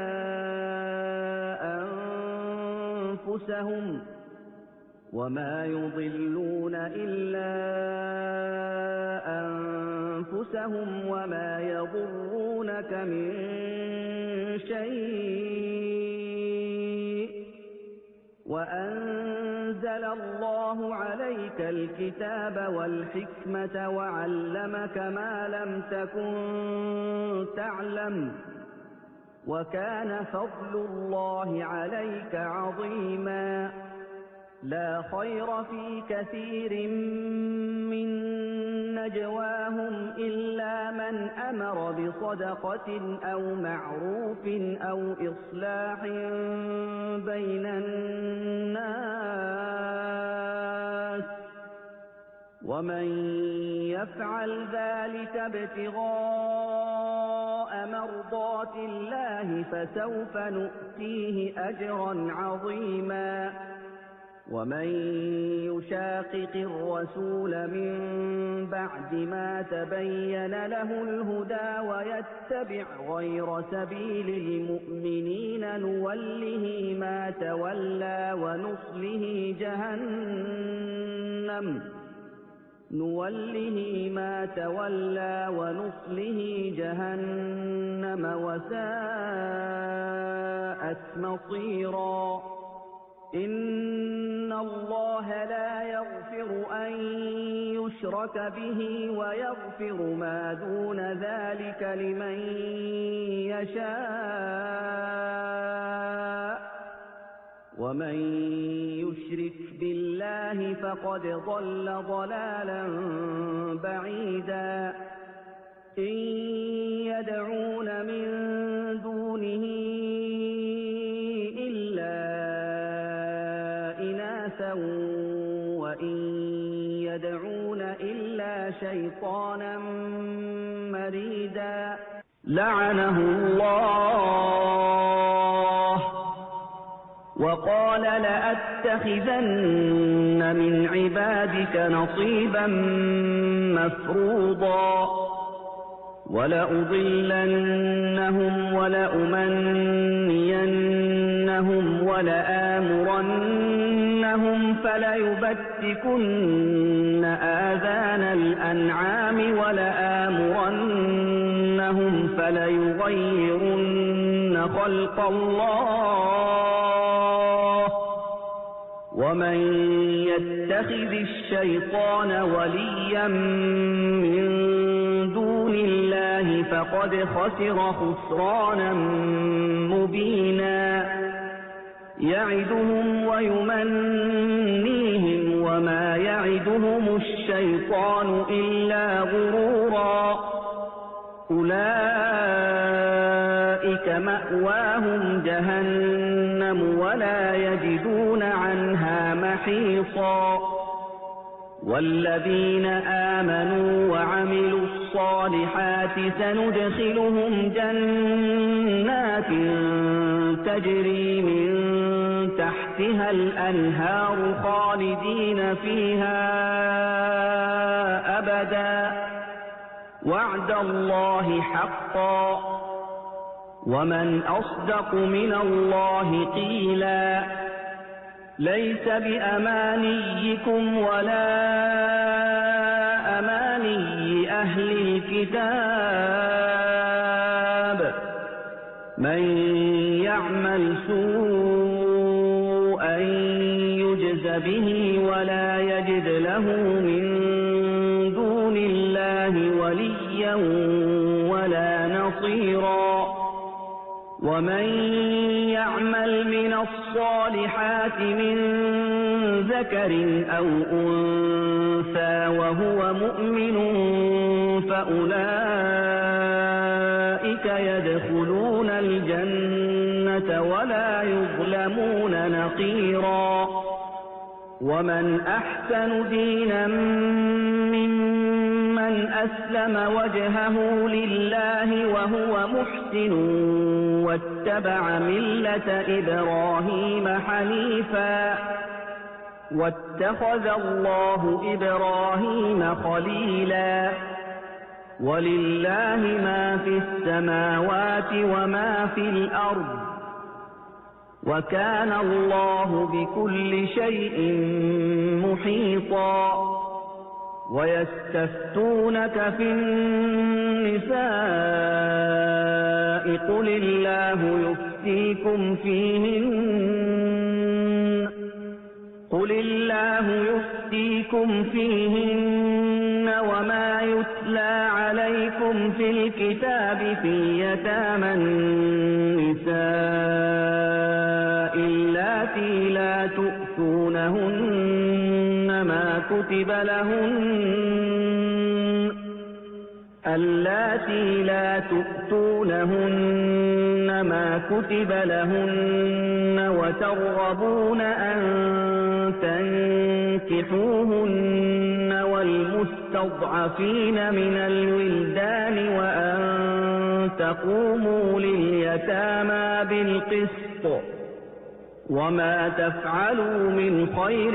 أنفسهم وما يضلون إلا أنفسهم وما يضرونك من شيء وأنزل الله عليك الكتاب والحكمة وعلمك ما لم تكن تعلم وكان فضل الله عليك عظيما لا خير في كثير من نجواهم إلا من أمر بصدقة أو معروف أو إصلاح بين الناس ومن يفعل ذلك ابتغاء مرضات الله فسوف نؤتيه أجرا عظيما ومن يشاقق الرسول من بعد ما تبين له الهدى ويتبع غير سبيل المؤمنين نوله ما تولى ونصله جهنم نوله ما تولى ونصله جهنم وساءت مصيرا إن الله لا يغفر أن يشرك به ويغفر ما دون ذلك لمن يشاء ومن يشرك بالله فقد ضل ضلالا بعيدا إن يدعون من دونه إلا إناثا وإن يدعون إلا شيطانا مريدا لعنه الله وقال لأتخذن من عبادك نصيبا مفروضا ولأضلنهم ولأمنينهم ولآمرنهم فليبتكن آذان الأنعام ولآمرنهم فليغيرن خلق الله ومن يتخذ الشيطان وليا من دون الله فقد خسر خسرانا مبينا يعدهم ويمنيهم وما يعدهم الشيطان إلا غرورا أولئك مأواهم جهنم ولا يجدون عنها محيصا والذين آمنوا وعملوا الصالحات سندخلهم جنات تجري من تحتها الأنهار خالدين فيها أبدا وعد الله حقا ومن أصدق من الله قيلا ليس بأمانيكم ولا أماني أهل الكتاب من يعمل سوءا يجز به ولا يجد له من دون الله وليا ولا نصيرا ومن يعمل من الصالحات من ذكر أو أنثى وهو مؤمن فأولئك يدخلون الجنة ولا يظلمون نقيرا ومن أحسن دينا ممن أسلم وجهه لله وهو محسن واتبع ملة إبراهيم حنيفا واتخذ الله إبراهيم خليلا ولله ما في السماوات وما في الأرض وكان الله بكل شيء محيطا ويستفتونك في النساء قل الله يفتيكم فيهن قل الله يفتيكم فيهن وما يتلى عليكم في الكتاب في يتامى النساء اللاتي لا تؤتونهن ما كتب لهن اللاتي لا تؤتونهن ما كتب لهن وترغبون أن تنكحوهن والمستضعفين من الولدان وأن تقوموا لليتامى بالقسط وما تفعلوا من خير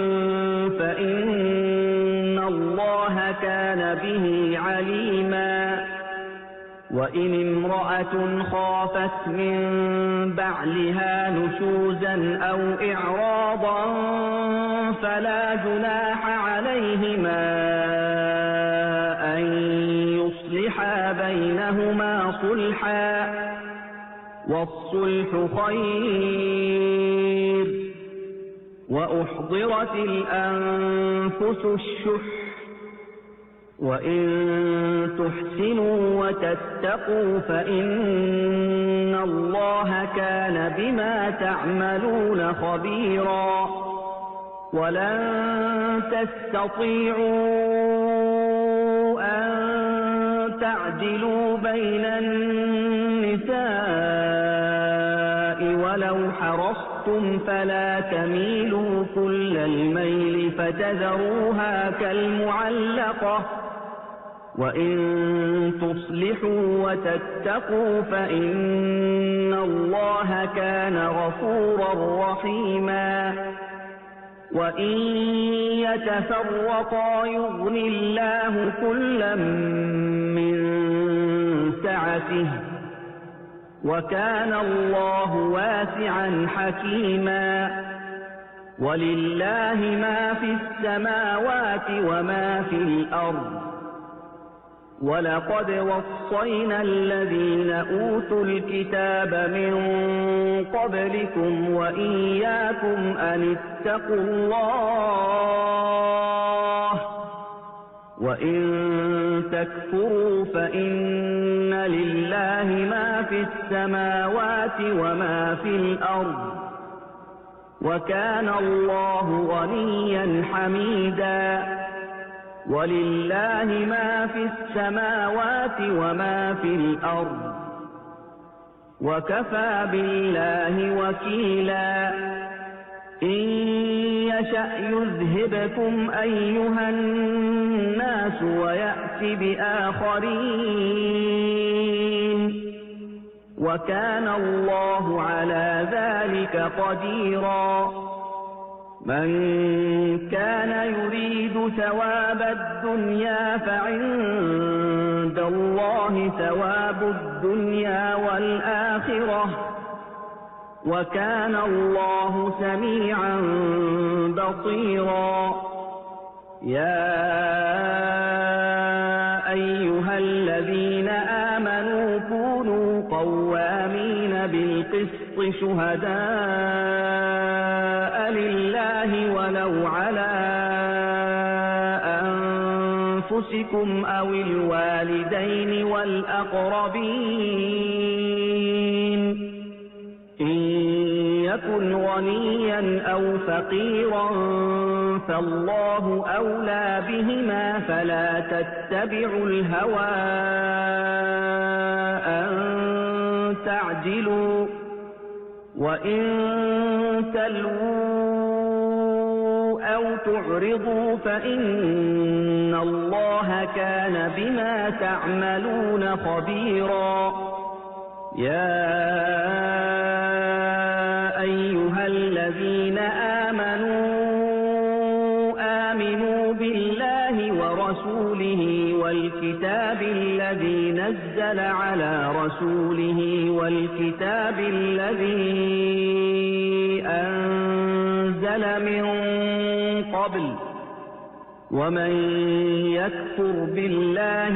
فإن الله كان به عليما وإن امرأة خافت من بعلها نشوزا أو إعراضا فلا جناح عليهما أن يصلحا بينهما صلحا والصلح خير وأحضرت الأنفس الشح وإن تحسنوا وتتقوا فإن الله كان بما تعملون خبيرا ولن تستطيعوا أن تعدلوا بين النساء ولو حرصتم فلا تميلوا كل الميل فتذروها كالمعلقة وإن تصلحوا وتتقوا فإن الله كان غفورا رحيما وإن يتفرقا يغن الله كلا من سعته وكان الله واسعا حكيما ولله ما في السماوات وما في الأرض ولقد وصينا الذين أوتوا الكتاب من قبلكم وإياكم أن اتقوا الله وإن تكفروا فإن لله ما في السماوات وما في الأرض وكان الله غنيا حميدا ولله ما في السماوات وما في الأرض وكفى بالله وكيلا إن يشأ يذهبكم أيها الناس ويأت بآخرين وكان الله على ذلك قديرا من كان يريد ثواب الدنيا فعند الله ثواب الدنيا والآخرة وكان الله سميعا بصيرا يا أيها الذين آمنوا كونوا قوامين بالقسط شهداء لله ولو على أنفسكم أو الوالدين والأقربين إن يكن غنيا أو فقيرا فالله أولى بهما فلا تتبعوا الهوى أن تعجلوا وإن تلووا أو تعرضوا فإن الله كان بما تعملون خبيرا يا أيها الذين آمنوا آمنوا بالله ورسوله والكتاب الذي نزل على رسوله والكتاب الذي أنزل من قبل ومن يكفر بالله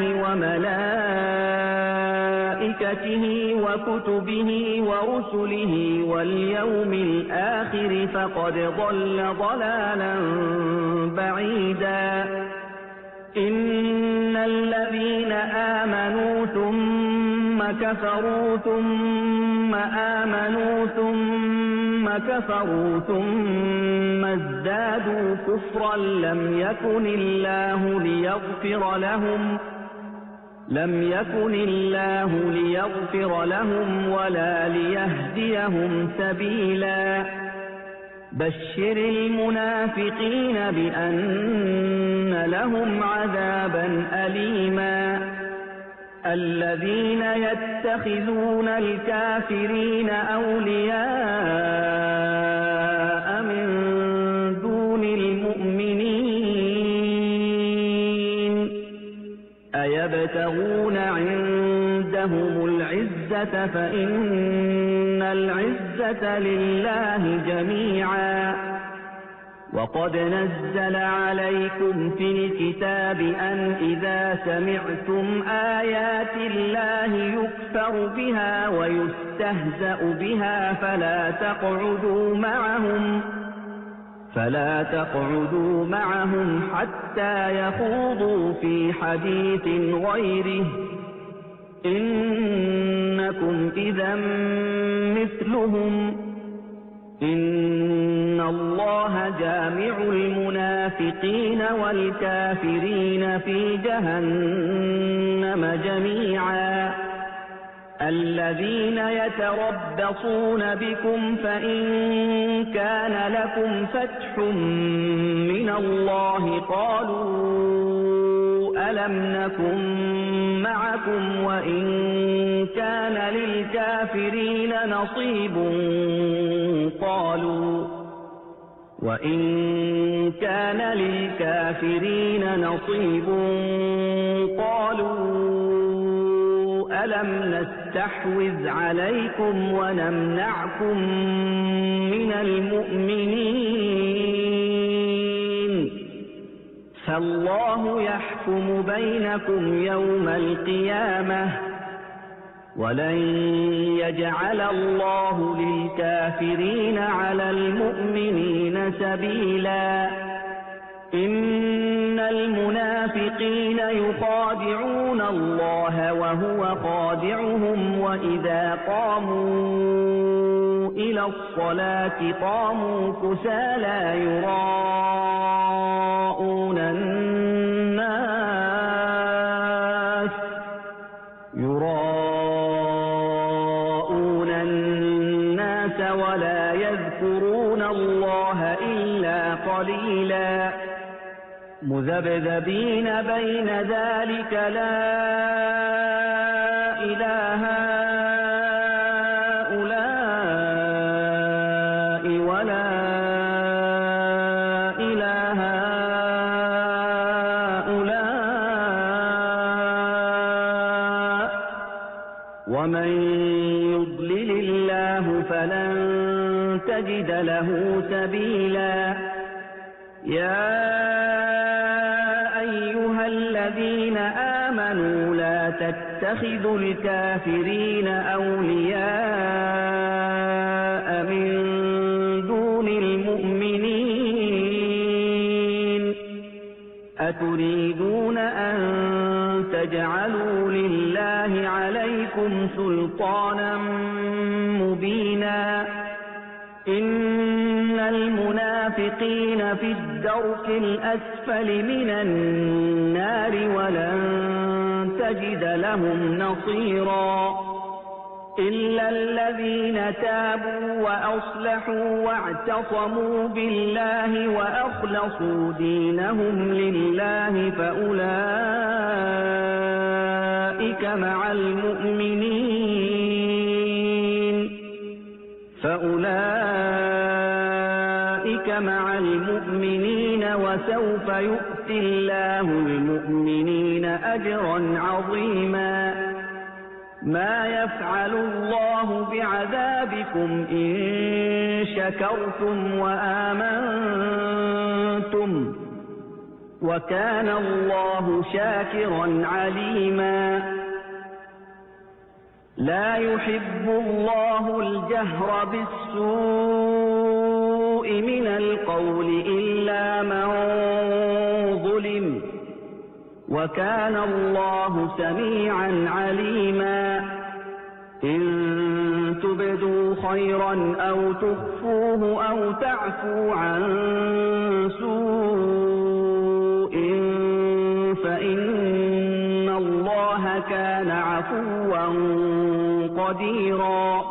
وملائكته وكتبه ورسله واليوم الآخر فقد ضل ضلالا بعيدا إن الذين آمنوا ثم كفروا ثم آمنوا ثم كفروا ثم ازدادوا كفرا لم يكن الله ليغفر لهم لم يكن الله ليغفر لهم ولا ليهديهم سبيلا بشر المنافقين بأن لهم عذابا أليما الذين يتخذون الكافرين أولياء من دون المؤمنين أيبتغون عندهم العزة فإن العزة لله جميعا وقد نزل عليكم في الكتاب أن إذا سمعتم آيات الله يكفر بها ويستهزأ بها فلا تقعدوا معهم فلا تقعدوا معهم حتى يخوضوا في حديث غيره إنكم إذا مثلهم إن الله جامع المنافقين والكافرين في جهنم جميعا الذين يتربصون بكم فإن كان لكم فتح من الله قالوا ألم نكن معكم وإن كان للكافرين نصيب قالوا وإن كان للكافرين نصيب قالوا ألم نستحوذ عليكم ونمنعكم من المؤمنين فالله يحكم بينكم يوم القيامة ولن يجعل الله للكافرين على المؤمنين سبيلا إن المنافقين يخادعون الله وهو خادعهم وإذا قاموا إلى الصلاة قاموا كسالى يراءون الناس يراءون الناس ولا يذكرون الله قليلا مذبذبين بين ذلك لا إله هؤلاء ولا إله هؤلاء ومن يضلل الله فلن تجد له سبيلا يا أيها الذين آمنوا لا تتخذوا الكافرين أولياء من دون المؤمنين أتريدون أن تجعلوا لله عليكم سلطانا مبينا إن المنافقين في الدرك الأسفل من النار ولن تجد لهم نصيرا إلا الذين تابوا وأصلحوا واعتصموا بالله وأخلصوا دينهم لله فأولئك مع المؤمنين فأولئك مع المؤمنين وسوف يؤتي الله المؤمنين أجرا عظيما ما يفعل الله بعذابكم إن شكرتم وآمنتم وكان الله شاكرا عليما لا يحب الله الجهر بالسوء من القول إلا من ظلم وكان الله سميعا عليما إن تبدوا خيرا أو تخفوه أو تعفو عن سوء فإن الله كان عفوا قديرا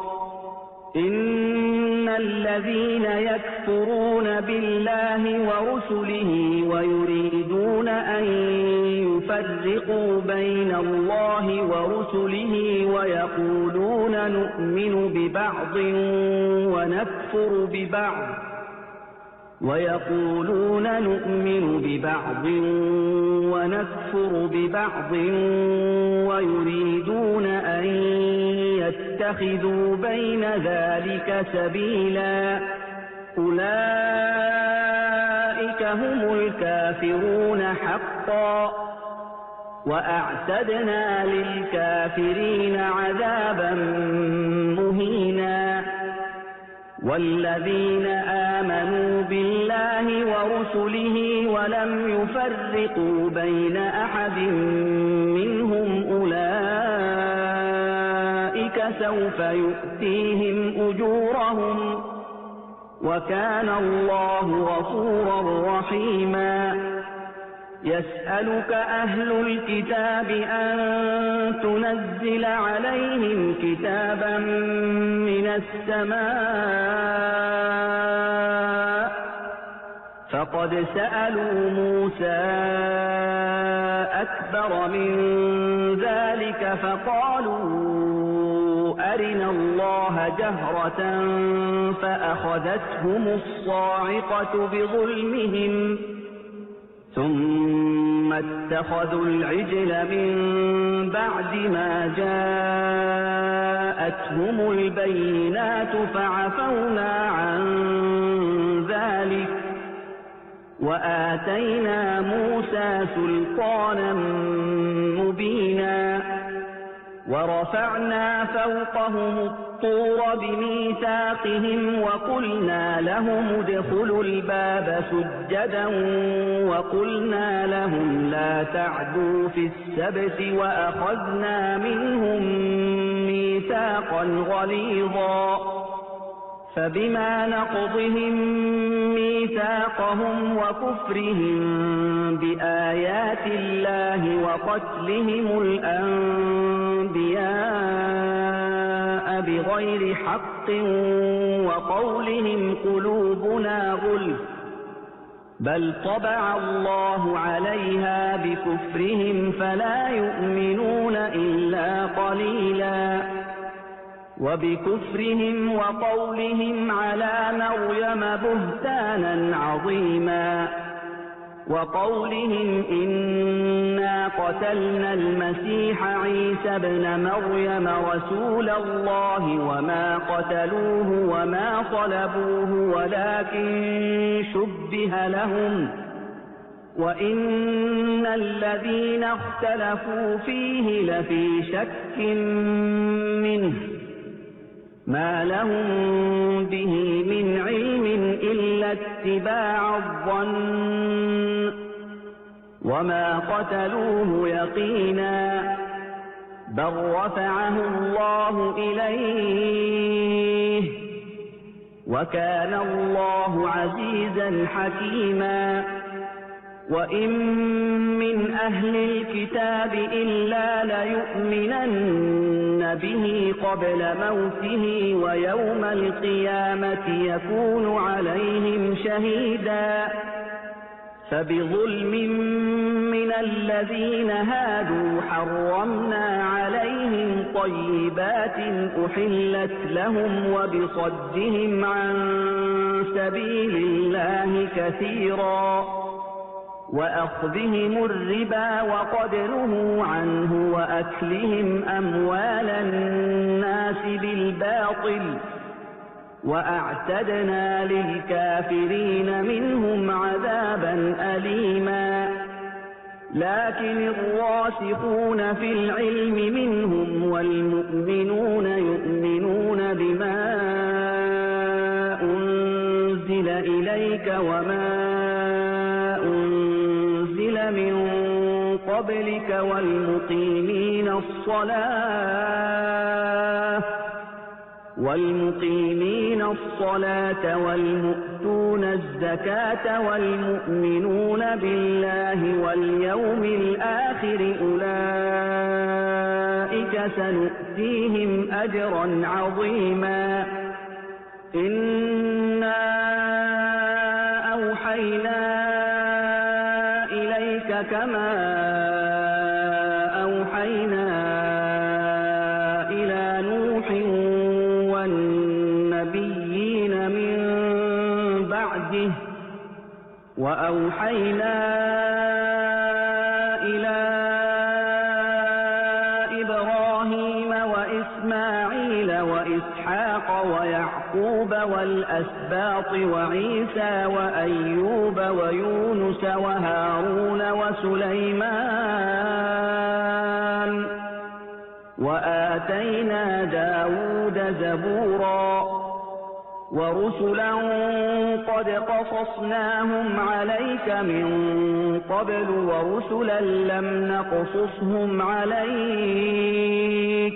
إن الذين يكفرون بالله ورسله ويريدون أن يفرقوا بين الله ورسله ويقولون نؤمن ببعض ونكفر ببعض ويقولون نؤمن ببعض ونكفر ببعض ويريدون أن يتخذوا بين ذلك سبيلا أولئك هم الكافرون حقا وأعتدنا للكافرين عذابا مهينا والذين آمنوا بالله ورسله ولم يفرقوا بين أحد منهم أولئك سوف يؤتيهم أجورهم وكان الله غفورا رحيما يسألك أهل الكتاب أن تنزل عليهم كتابا من السماء فقد سألوا موسى أكبر من ذلك فقالوا أرنا الله جهرة فأخذتهم الصاعقة بظلمهم ثم اتخذوا العجل من بعد ما جاءتهم البينات فعفونا عن ذلك وآتينا موسى سلطانا مبينا ورفعنا فوقهم الطور بميثاقهم وقلنا لهم ادخلوا الباب سجدا وقلنا لهم لا تعدوا في السبت وأخذنا منهم ميثاقا غليظا فبما نقضهم ميثاقهم وكفرهم بآيات الله وقتلهم الأنبياء بغير حق وقولهم قلوبنا غلف بل طبع الله عليها بكفرهم فلا يؤمنون إلا قليلا وبكفرهم وقولهم على مريم بهتانا عظيما وقولهم إنا قتلنا المسيح عيسى ابن مريم رسول الله وما قتلوه وما صلبوه ولكن شبه لهم وإن الذين اختلفوا فيه لفي شك منه ما لهم به من علم إلا اتباع الظن وما قتلوه يقينا بل رفعه الله إليه وكان الله عزيزا حكيما وإن من أهل الكتاب إلا ليؤمنن به قبل موته ويوم القيامة يكون عليهم شهيدا فبظلم من الذين هادوا حرمنا عليهم طيبات أحلت لهم وبصدهم عن سبيل الله كثيرا وأخذهم الربا وقد نهوا عنه وأكلهم أموال الناس بالباطل وأعتدنا للكافرين منهم عذابا أليما لكن الراسخون في العلم منهم والمؤمنون يؤمنون بما أنزل إليك وما من قبلك والمقيمين الصلاة والمقيمين الصلاة والمؤتون الزكاة والمؤمنون بالله واليوم الآخر أولئك سنؤتيهم أجرا عظيما إنا أوحينا كما أوحينا إلى نوح والنبيين من بعده وأوحينا إلى إبراهيم وإسماعيل وإسحاق ويعقوب والأسباط وعيسى وأيوب ويونس وهارون وسليمان وآتينا داود زبورا ورسلا قد قصصناهم عليك من قبل ورسلا لم نقصصهم عليك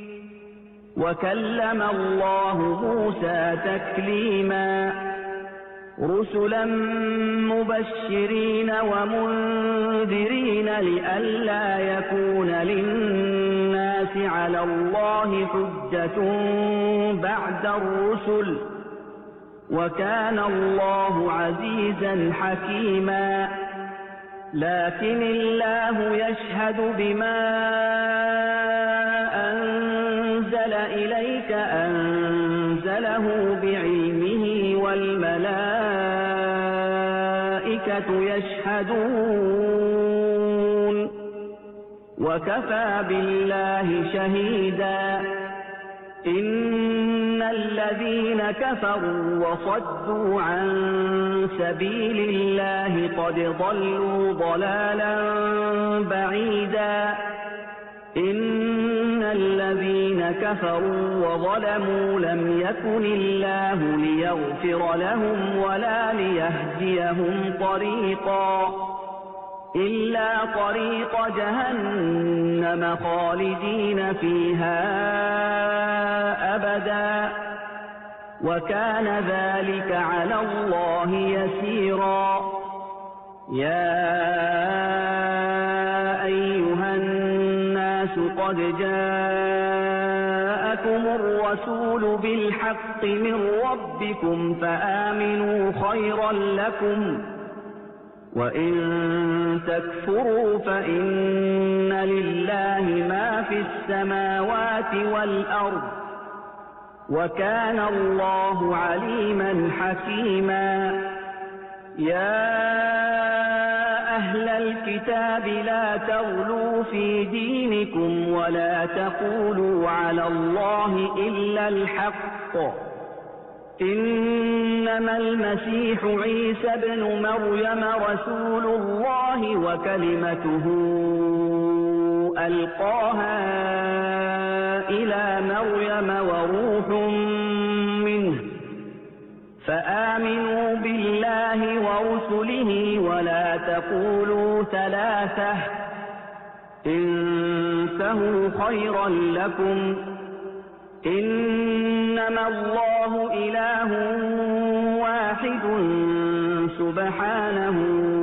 وكلم الله موسى تكليما رسلا مبشرين ومنذرين لئلا يكون للناس على الله حجة بعد الرسل وكان الله عزيزا حكيما لكن الله يشهد بما أنزل إليك أنزله بعلمه والملائكة يشهدون وكفى بالله شهيدا إن الذين كفروا وصدوا عن سبيل الله قد ضلوا ضلالا بعيدا إن الذين كفروا وظلموا لم يكن الله ليغفر لهم ولا ليهديهم طريقا إلا طريق جهنم خالدين فيها أبدا وكان ذلك على الله يسيرا يا أيها الناس قد جاءكم الرسول بالحق من ربكم فآمنوا خيرا لكم وإن تكفروا فإن لله ما في السماوات والأرض وكان الله عليما حكيما. يا أهل الكتاب لا تغلوا في دينكم ولا تقولوا على الله إلا الحق، إنما المسيح عيسى ابن مريم رسول الله وكلمته ألقاها إلى مريم وروح منه، فآمنوا بالله ورسله ولا تقولوا ثلاثة، انتهوا خيرا لكم، إنما الله إله واحد سبحانه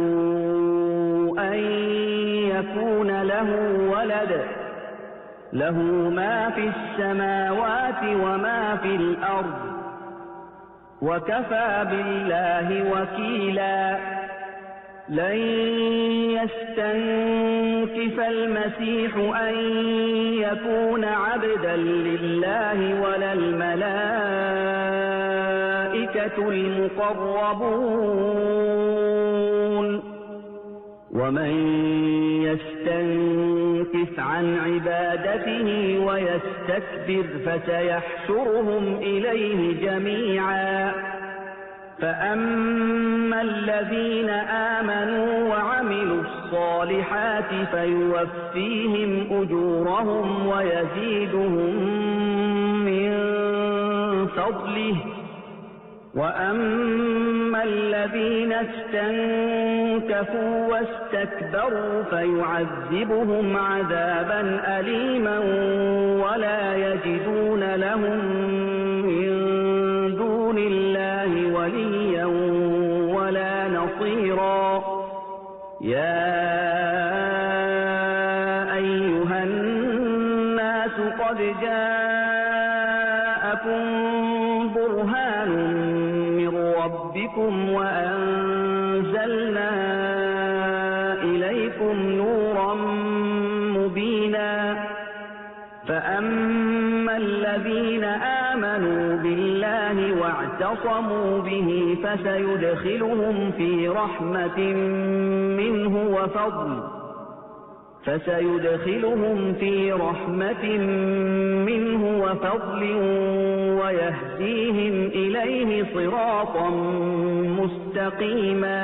أن يكون له ولد، له ما في السماوات وما في الأرض، وكفى بالله وكيلا. لن يستنكف المسيح أن يكون عبدا لله ولا الملائكة المقربون، ومن يستنكف عن عبادته ويستكبر فسيحشرهم إليه جميعا. فأما الذين آمنوا وعملوا الصالحات فيوفيهم أجورهم ويزيدهم من فضله، وأما الذين استنكفوا واستكبروا فيعذبهم عذابا أليما ولا يجدون لهم من دون الله وليا ولا نصيرا. يا أيها الناس قد جاءكم برهان من ربكم وأنزلنا إليكم نورا مبينا. فأما الذين آمنوا بالله واعتصموا به فسيدخلهم في رحمة منه وفضل فسيدخلهم في رحمة منه وفضل ويهديهم إليه صراطا مستقيما.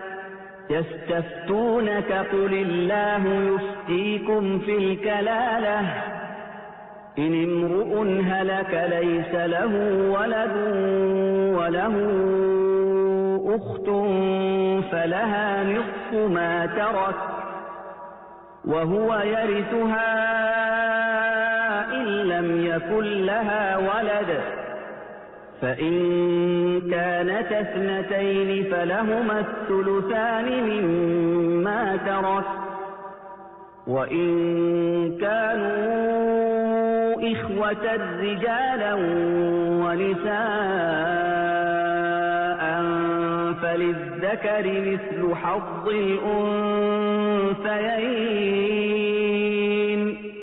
يستفتونك قل الله يفتيكم في الكلالة إن امرؤ هلك ليس له ولد وله أخت فلها نصف ما ترك وهو يرثها إن لم يكن لها ولد، فإن كانت اثنتين فلهما الثلثان مما ترك، وإن كانوا إخوة رجالا ونساء فللذكر مثل حظ الأنثيين.